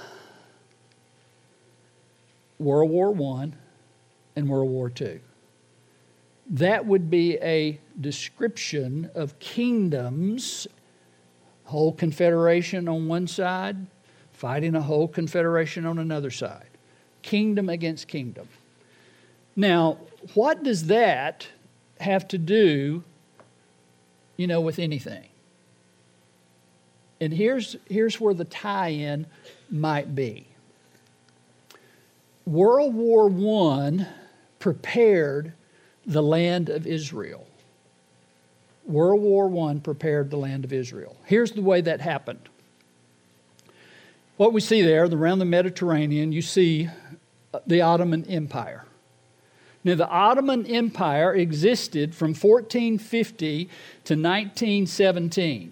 World War One and World War Two. That would be a description of kingdoms, whole confederation on one side, fighting a whole confederation on another side. Kingdom against kingdom. Now, what does that have to do, you know, with anything? And here's, here's where the tie-in might be. World War One prepared the land of Israel. World War One prepared the land of Israel. Here's the way that happened. What we see there, around the Mediterranean, you see the Ottoman Empire. Now, the Ottoman Empire existed from fourteen fifty to nineteen seventeen.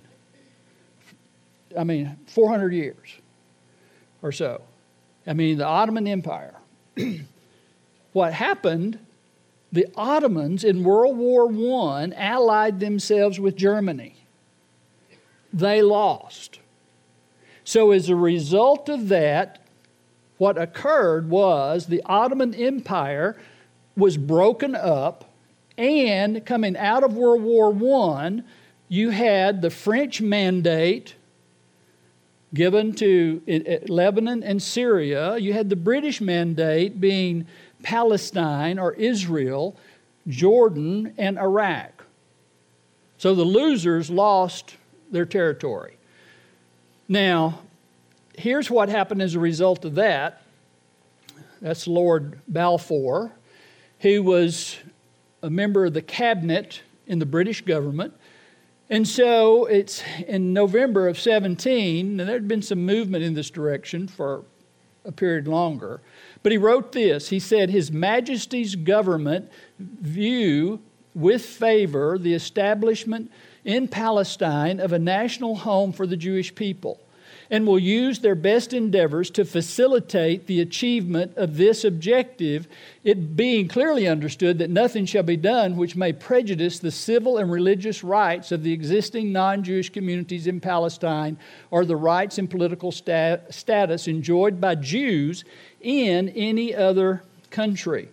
I mean, four hundred years or so. I mean, the Ottoman Empire. What happened, the Ottomans in World War One allied themselves with Germany. They lost. So as a result of that, what occurred was the Ottoman Empire was broken up, and coming out of World War One, you had the French mandate given to Lebanon and Syria. You had the British mandate being Palestine or Israel, Jordan, and Iraq. So the losers lost their territory. Now, here's what happened as a result of that. That's Lord Balfour, who was a member of the cabinet in the British government. And so it's in November of seventeen, and there had been some movement in this direction for a period longer. But he wrote this. He said, His Majesty's government view with favor the establishment in Palestine of a national home for the Jewish people, and will use their best endeavors to facilitate the achievement of this objective, it being clearly understood that nothing shall be done which may prejudice the civil and religious rights of the existing non-Jewish communities in Palestine or the rights and political stat- status enjoyed by Jews in any other country.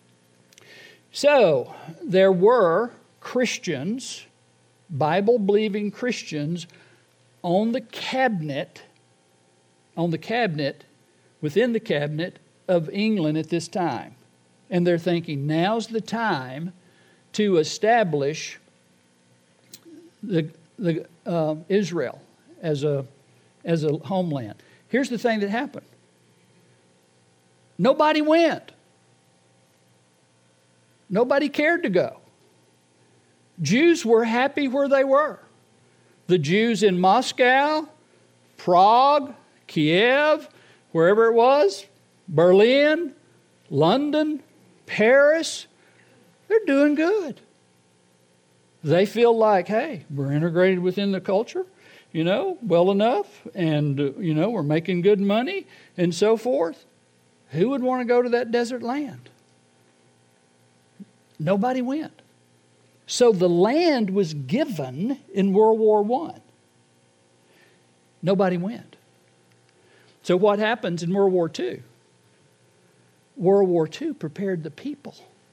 So, there were Christians, Bible-believing Christians, on the cabinet on the cabinet, within the cabinet of England at this time. And they're thinking, now's the time to establish the, the uh, Israel as a, as a homeland. Here's the thing that happened. Nobody went. Nobody cared to go. Jews were happy where they were. The Jews in Moscow, Prague, Kiev, wherever it was, Berlin, London, Paris, they're doing good. They feel like, hey, we're integrated within the culture, you know, well enough, and, uh, you know, we're making good money and so forth. Who would want to go to that desert land? Nobody went. So the land was given in World War One. Nobody went. So what happens in World War Two? World War Two prepared the people.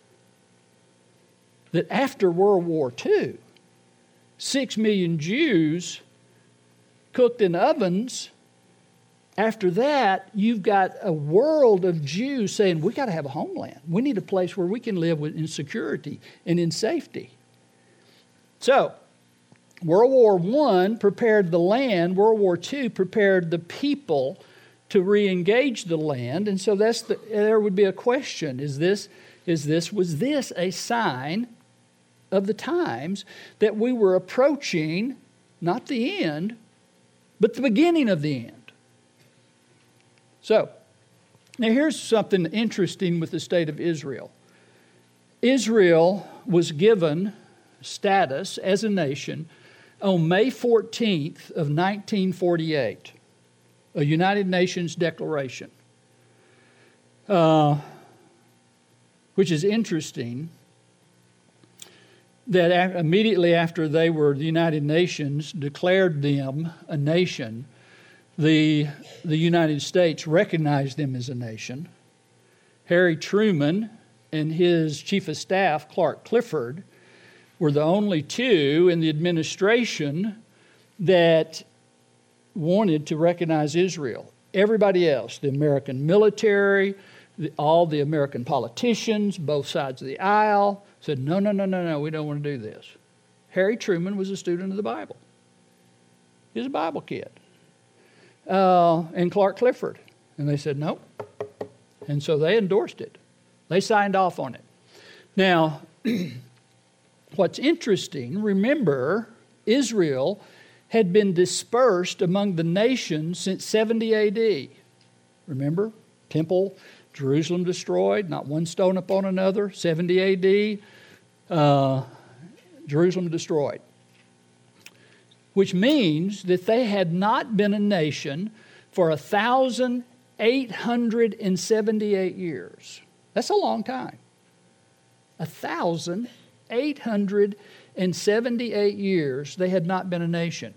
That after World War Two, six million Jews cooked in ovens. After that, you've got a world of Jews saying, we got to have a homeland. We need a place where we can live in security and in safety. So, World War One prepared the land. World War Two prepared the people to re-engage the land. And so that's the, there would be a question. Is this, is this, was this a sign of the times that we were approaching, not the end, but the beginning of the end. So, now here's something interesting with the state of Israel. Israel was given status as a nation on May fourteenth of nineteen forty-eight, a United Nations declaration, uh, which is interesting that a- immediately after they were, the United Nations declared them a nation, the, the United States recognized them as a nation. Harry Truman and his chief of staff, Clark Clifford, were the only two in the administration that wanted to recognize Israel. Everybody else, the American military, the, all the American politicians, both sides of the aisle, said, no, no, no, no, no, we don't want to do this. Harry Truman was a student of the Bible. He was a Bible kid. Uh, and Clark Clifford. And they said, no. And so they endorsed it. They signed off on it. Now, what's interesting, remember, Israel had been dispersed among the nations since seventy A D. Remember? Temple, Jerusalem destroyed, not one stone upon another. seventy A D, uh, Jerusalem destroyed. Which means that they had not been a nation for one thousand eight hundred seventy-eight years. That's a long time. one thousand eight hundred seventy-eight years they had not been a nation.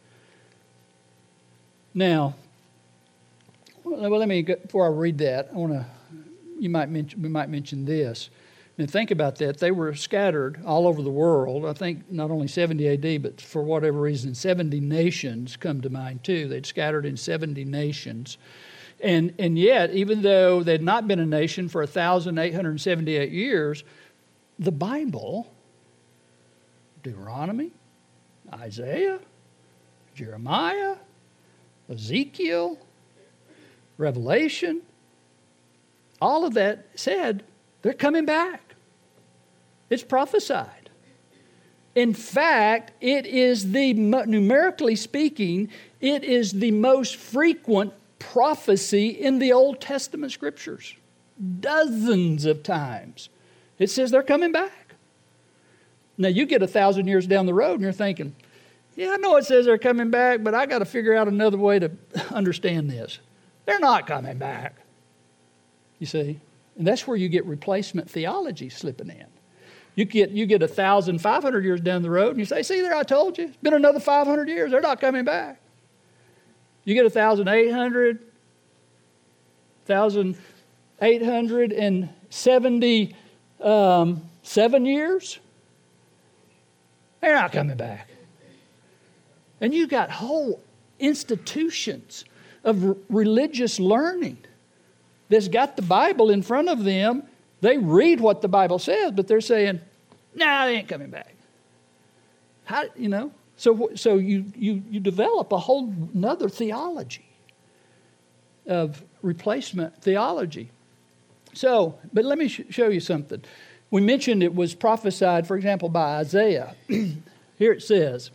Now, well, let me, before I read that, I want to, you might mention, we might mention this. And think about that. They were scattered all over the world. I think not only seventy A D, but for whatever reason, seventy nations come to mind too. They'd scattered in seventy nations. And, and yet, even though they'd not been a nation for one thousand eight hundred seventy-eight years, the Bible, Deuteronomy, Isaiah, Jeremiah, Ezekiel, Revelation, all of that said they're coming back. It's prophesied. In fact, it is the, numerically speaking, it is the most frequent prophecy in the Old Testament scriptures. Dozens of times. It says they're coming back. Now, you get a thousand years down the road and you're thinking, yeah, I know it says they're coming back, but I got to figure out another way to understand this. They're not coming back. You see? And that's where you get replacement theology slipping in. You get you get one thousand five hundred years down the road and you say, see there, I told you. It's been another five hundred years. They're not coming back. You get one thousand eight hundred, one thousand eight hundred seventy-seven years. They're not coming back. And you got whole institutions of r- religious learning that's got the Bible in front of them. They read what the Bible says, but they're saying, nah, they ain't coming back. How, you know? So so you, you, you develop a whole nother theology of replacement theology. So, but let me sh- show you something. We mentioned it was prophesied, for example, by Isaiah. Here it says,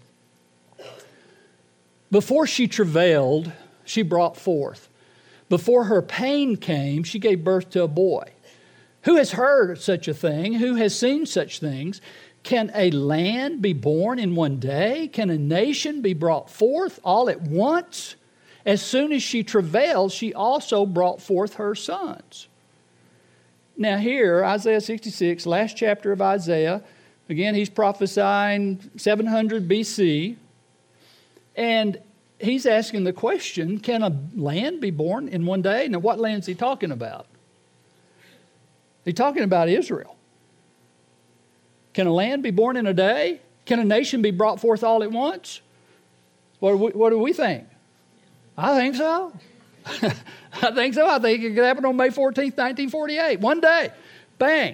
before she travailed, she brought forth. Before her pain came, she gave birth to a boy. Who has heard such a thing? Who has seen such things? Can a land be born in one day? Can a nation be brought forth all at once? As soon as she travailed, she also brought forth her sons. Now here, Isaiah sixty-six, last chapter of Isaiah, again, he's prophesying seven hundred B C, and he's asking the question, can a land be born in one day? Now, what land is he talking about? He's talking about Israel. Can a land be born in a day? Can a nation be brought forth all at once? What do we, what do we think? I think so. I think so. I think it could happen on May fourteenth, nineteen forty-eight. One day. Bang.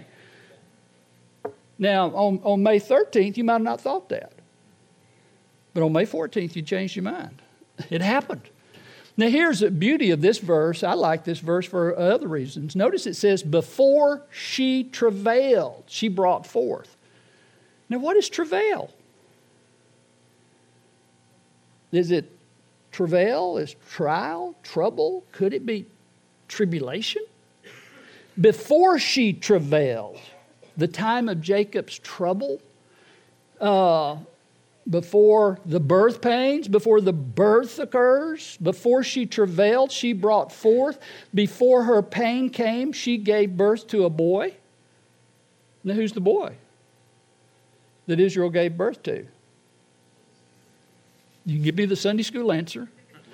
Now, on, on May thirteenth, you might have not thought that. But on May fourteenth, you changed your mind. It happened. Now, here's the beauty of this verse. I like this verse for other reasons. Notice it says, before she travailed, she brought forth. Now, what is travail? Is it travail? Is trial, trouble? Could it be tribulation? Before she travailed, the time of Jacob's trouble, uh, before the birth pains, before the birth occurs, before she travailed, she brought forth. Before her pain came, she gave birth to a boy. Now, who's the boy that Israel gave birth to? You can give me the Sunday school answer.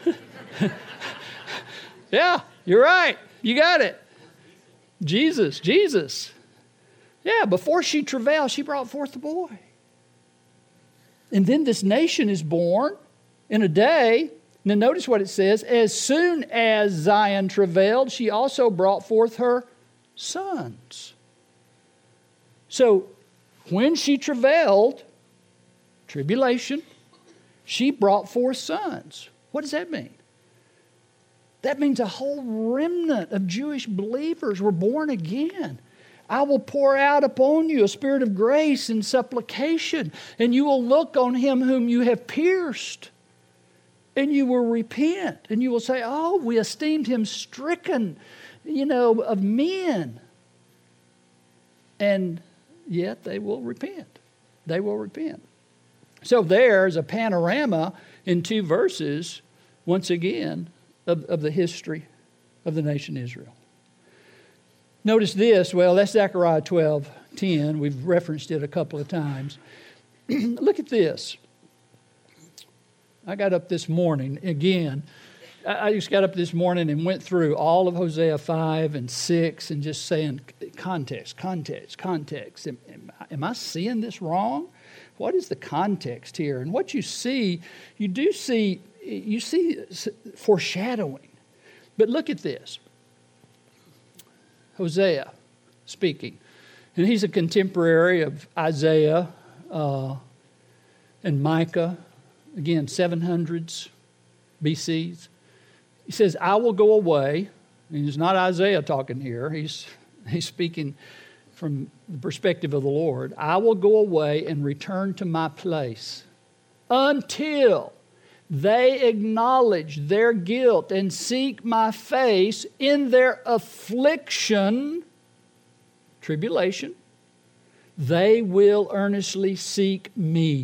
Yeah, you're right. You got it. Jesus, Jesus. Yeah, before she travailed, she brought forth the boy. And then this nation is born in a day. Now notice what it says. As soon as Zion travailed, she also brought forth her sons. So when she travailed, tribulation, she brought forth sons. What does that mean? That means a whole remnant of Jewish believers were born again. I will pour out upon you a spirit of grace and supplication, and you will look on him whom you have pierced, and you will repent, and you will say, oh, we esteemed him stricken, you know, of men. And yet they will repent. They will repent. So there's a panorama in two verses, once again, of, of the history of the nation Israel. Notice this. Well, that's Zechariah twelve ten. We've referenced it a couple of times. Look at this. I got up this morning again. I just got up this morning and went through all of Hosea five and six and just saying context, context, context. Am, am, am I seeing this wrong? What is the context here? And what you see, you do see, you see foreshadowing. But look at this. Hosea speaking. And he's a contemporary of Isaiah uh, and Micah. Again, seven hundreds B Cs. He says, I will go away. And it's not Isaiah talking here. He's, he's speaking from the perspective of the Lord. I will go away and return to my place until they acknowledge their guilt and seek my face in their affliction, tribulation. They will earnestly seek me.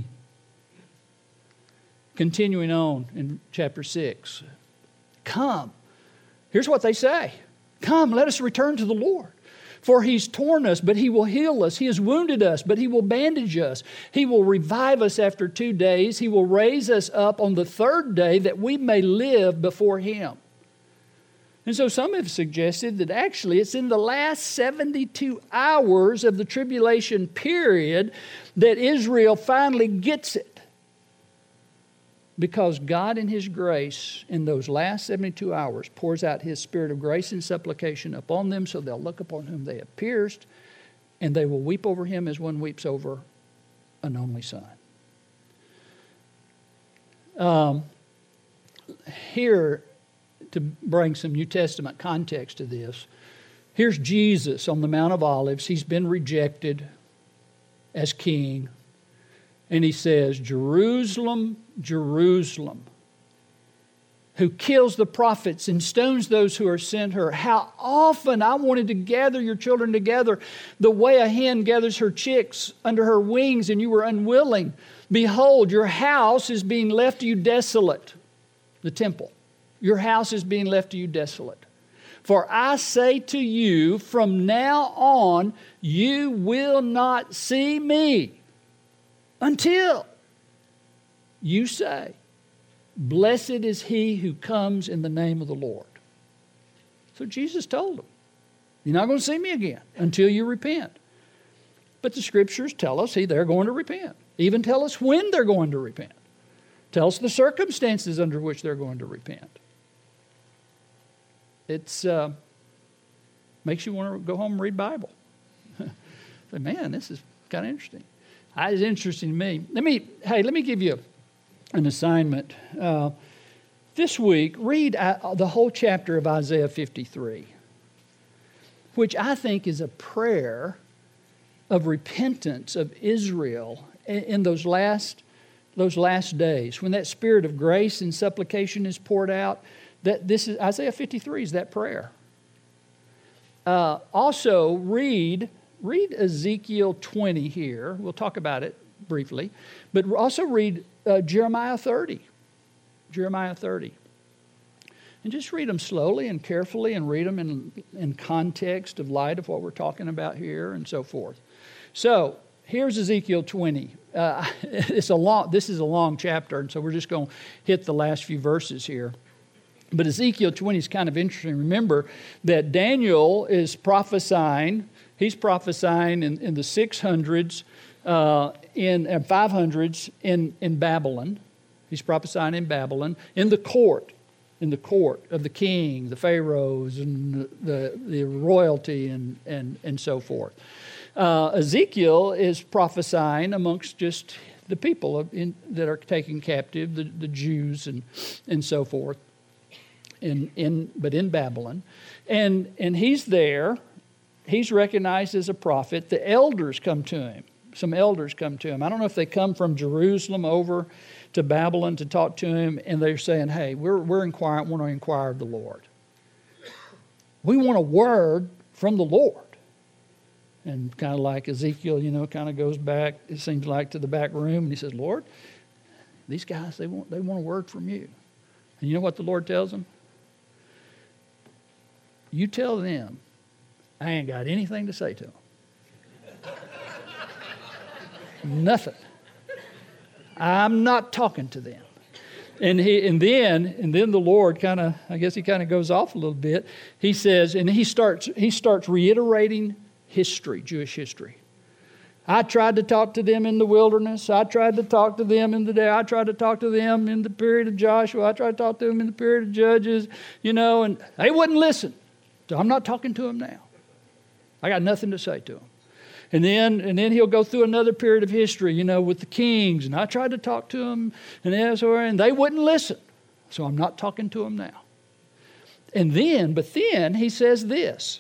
Continuing on in chapter six. Come. Here's what they say. Come, let us return to the Lord. For he's torn us, but he will heal us. He has wounded us, but he will bandage us. He will revive us after two days. He will raise us up on the third day that we may live before him. And so some have suggested that actually it's in the last seventy-two hours of the tribulation period that Israel finally gets it. Because God in his grace in those last seventy-two hours pours out his spirit of grace and supplication upon them so they'll look upon whom they have pierced and they will weep over him as one weeps over an only son. Um, here, to bring some New Testament context to this, here's Jesus on the Mount of Olives. He's been rejected as king. And he says, Jerusalem, Jerusalem, who kills the prophets and stones those who are sent her. How often I wanted to gather your children together the way a hen gathers her chicks under her wings, and you were unwilling. Behold, your house is being left to you desolate. The temple. Your house is being left to you desolate. For I say to you, from now on, you will not see me. Until you say, blessed is he who comes in the name of the Lord. So Jesus told them, you're not going to see me again until you repent. But the scriptures tell us they're going to repent. Even tell us when they're going to repent. Tell us the circumstances under which they're going to repent. It's uh, makes you want to go home and read Bible. Say, man, this is kind of interesting. It's interesting to me. Let me, hey, let me give you an assignment. Uh, this week, read uh, the whole chapter of Isaiah fifty-three, which I think is a prayer of repentance of Israel in, in those last those last days, when that spirit of grace and supplication is poured out. That this is Isaiah fifty-three is that prayer. Uh, also, read read Ezekiel twenty here. We'll talk about it briefly, but also read uh, Jeremiah thirty. Jeremiah thirty. And just read them slowly and carefully, and read them in, in context of light of what we're talking about here and so forth. So here's Ezekiel twenty. Uh, it's a long. This is a long chapter, and so we're just going to hit the last few verses here. But Ezekiel twenty is kind of interesting. Remember that Daniel is prophesying. He's prophesying in, in the six hundreds, uh, in uh, five hundreds in, in Babylon. He's prophesying in Babylon, in the court, in the court of the king, the pharaohs, and the, the royalty, and, and, and so forth. Uh, Ezekiel is prophesying amongst just the people of, in, that are taken captive, the, the Jews and, and so forth. In, in but in Babylon, and and he's there. He's recognized as a prophet. The elders come to him. Some elders come to him. I don't know if they come from Jerusalem over to Babylon to talk to him, and they're saying, "Hey, we're we're inquiring. Want to inquire of the Lord. We want a word from the Lord." And kind of like Ezekiel, you know, kind of goes back. It seems like to the back room, and he says, "Lord, these guys they want they want a word from you." And you know what the Lord tells them? You tell them, I ain't got anything to say to them. Nothing. I'm not talking to them. And he, and then, and then the Lord kind of, I guess he kind of goes off a little bit. He says, and he starts, he starts reiterating history, Jewish history. I tried to talk to them in the wilderness. I tried to talk to them in the day. I tried to talk to them in the period of Joshua. I tried to talk to them in the period of Judges, you know, and they wouldn't listen. So I'm not talking to them now. I got nothing to say to them. And then, and then he'll go through another period of history, you know, with the kings. And I tried to talk to them, and and they wouldn't listen. So I'm not talking to them now. And then, but then he says this.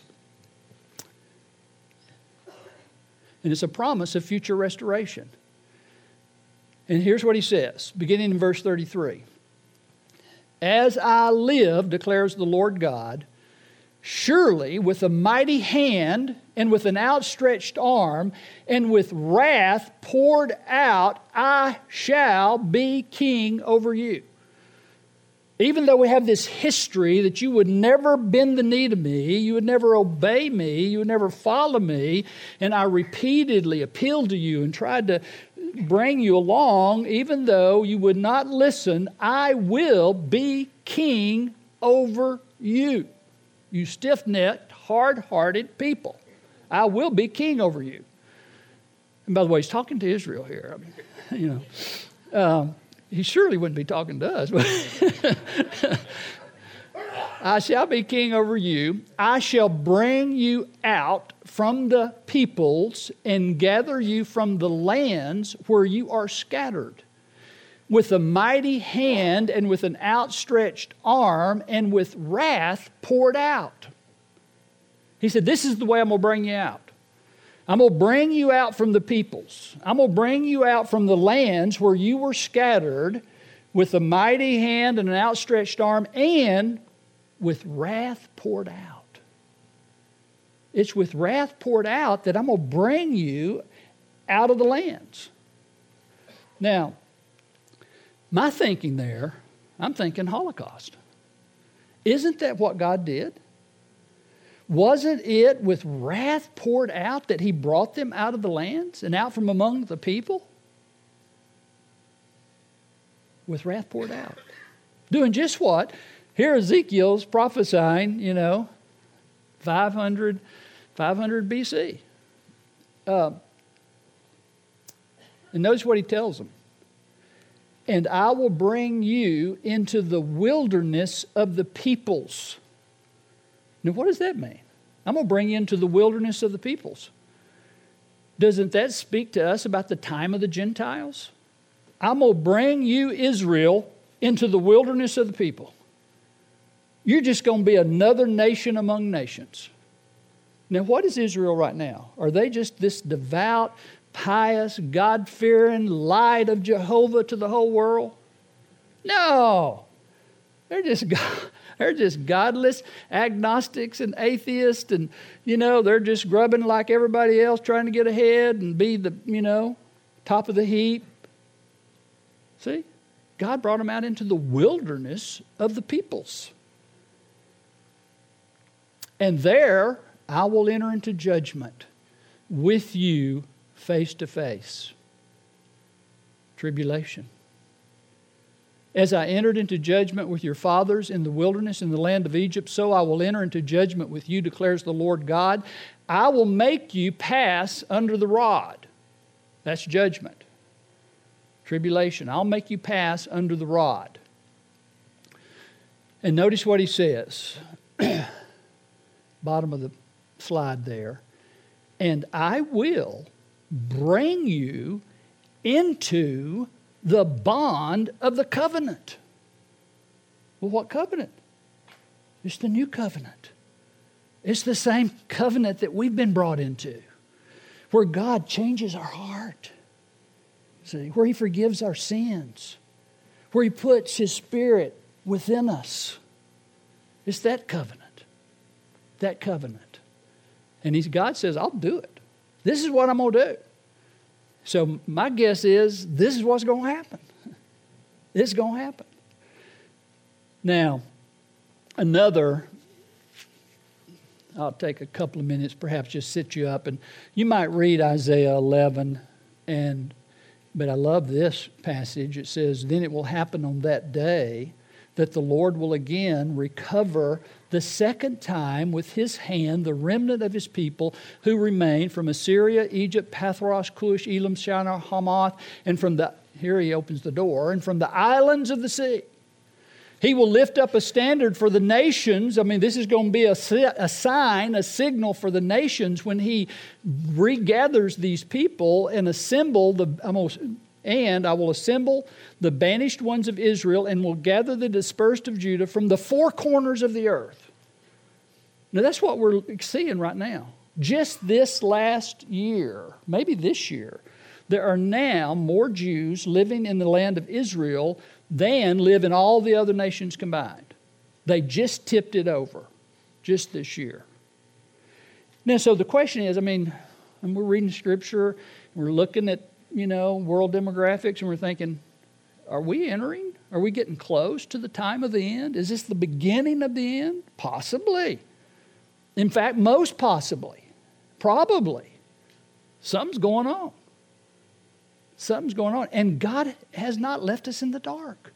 And it's a promise of future restoration. And here's what he says, beginning in verse thirty-three. As I live, declares the Lord God, surely with a mighty hand and with an outstretched arm and with wrath poured out, I shall be king over you. Even though we have this history that you would never bend the knee to me, you would never obey me, you would never follow me, and I repeatedly appealed to you and tried to bring you along, even though you would not listen, I will be king over you. You stiff-necked, hard-hearted people. I will be king over you. And by the way, he's talking to Israel here. I mean, you know, um, he surely wouldn't be talking to us. But I shall be king over you. I shall bring you out from the peoples and gather you from the lands where you are scattered, with a mighty hand and with an outstretched arm and with wrath poured out. He said, this is the way I'm going to bring you out. I'm going to bring you out from the peoples. I'm going to bring you out from the lands where you were scattered with a mighty hand and an outstretched arm and with wrath poured out. It's with wrath poured out that I'm going to bring you out of the lands. Now, my thinking there, I'm thinking Holocaust. Isn't that what God did? Wasn't it with wrath poured out that he brought them out of the lands and out from among the people? With wrath poured out. Doing just what? Here Ezekiel's prophesying, you know, five hundred, five hundred B C. Uh, and notice what he tells them. And I will bring you into the wilderness of the peoples. Now, what does that mean? I'm going to bring you into the wilderness of the peoples. Doesn't that speak to us about the time of the Gentiles? I'm going to bring you, Israel, into the wilderness of the people. You're just going to be another nation among nations. Now, what is Israel right now? Are they just this devout, pious, God-fearing light of Jehovah to the whole world? No. They're just they're just godless agnostics and atheists, and, you know, they're just grubbing like everybody else, trying to get ahead and be the, you know, top of the heap. See? God brought them out into the wilderness of the peoples. And there I will enter into judgment with you face to face. Tribulation. As I entered into judgment with your fathers in the wilderness in the land of Egypt, so I will enter into judgment with you, declares the Lord God. I will make you pass under the rod. That's judgment. Tribulation. I'll make you pass under the rod. And notice what he says. Bottom of the slide there. And I will bring you into the bond of the covenant. Well, what covenant? It's the new covenant. It's the same covenant that we've been brought into, where God changes our heart. See, where he forgives our sins, where he puts his Spirit within us. It's that covenant. That covenant. And he's, God says, I'll do it. This is what I'm going to do. So my guess is this is what's going to happen. This is going to happen. Now, another, I'll take a couple of minutes, perhaps just sit you up, and you might read Isaiah eleven, and but I love this passage. It says, then it will happen on that day that the Lord will again recover the second time with his hand the remnant of his people who remain from Assyria, Egypt, Pathros, Cush, Elam, Shinar, Hamath, and from the, here he opens the door, and from the islands of the sea. He will lift up a standard for the nations. I mean, this is going to be a, a sign, a signal for the nations when he regathers these people and assemble the, almost, and I will assemble the banished ones of Israel and will gather the dispersed of Judah from the four corners of the earth. Now, that's what we're seeing right now. Just this last year, maybe this year, there are now more Jews living in the land of Israel than live in all the other nations combined. They just tipped it over just this year. Now, so the question is, I mean, and we're reading Scripture, we're looking at, you know, world demographics, and we're thinking, are we entering? Are we getting close to the time of the end? Is this the beginning of the end? Possibly. In fact, most possibly. Probably. Something's going on. Something's going on. And God has not left us in the dark.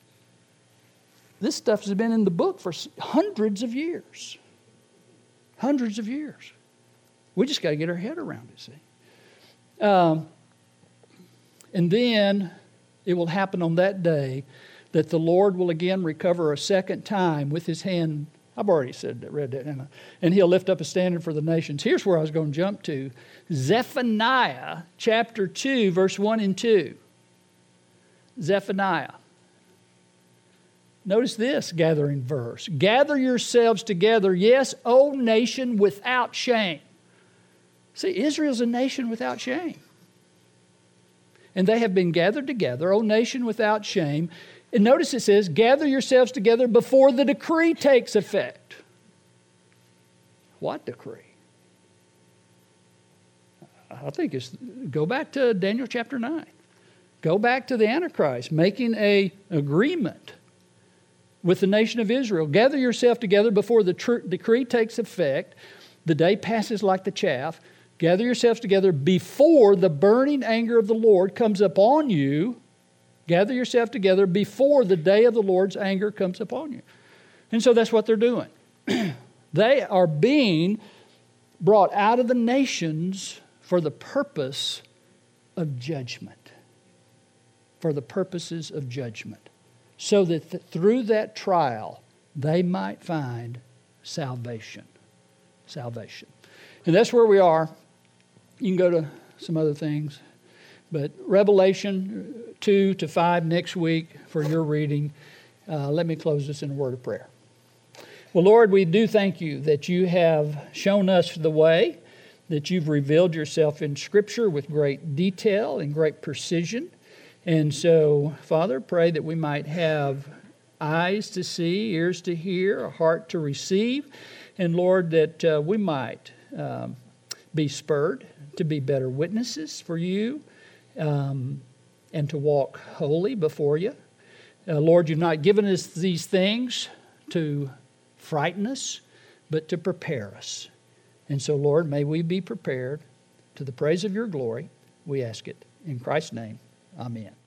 This stuff has been in the book for hundreds of years. Hundreds of years. We just got to get our head around it, see. Um, and then it will happen on that day that the Lord will again recover a second time with his hand. I've already said that, read that. And, and he'll lift up a standard for the nations. Here's where I was going to jump to. Zephaniah chapter two, verse one and two. Zephaniah. Notice this gathering verse. Gather yourselves together, yes, O nation without shame. See, Israel's a nation without shame. And they have been gathered together, O nation without shame. And notice it says, gather yourselves together before the decree takes effect. What decree? I think it's, go back to Daniel chapter nine. Go back to the Antichrist making an agreement with the nation of Israel. Gather yourself together before the tr- decree takes effect. The day passes like the chaff. Gather yourselves together before the burning anger of the Lord comes upon you. Gather yourself together before the day of the Lord's anger comes upon you. And so that's what they're doing. They are being brought out of the nations for the purpose of judgment. For the purposes of judgment. So that th- through that trial, they might find salvation. Salvation. And that's where we are. You can go to some other things. But Revelation two to five next week for your reading. Uh, let me close this in a word of prayer. Well, Lord, we do thank you that you have shown us the way, that you've revealed yourself in Scripture with great detail and great precision. And so, Father, pray that we might have eyes to see, ears to hear, a heart to receive. And Lord, that uh, we might um, be spurred to be better witnesses for you um, and to walk holy before you. Uh, Lord, you've not given us these things to frighten us, but to prepare us. And so, Lord, may we be prepared to the praise of your glory. We ask it in Christ's name. Amen.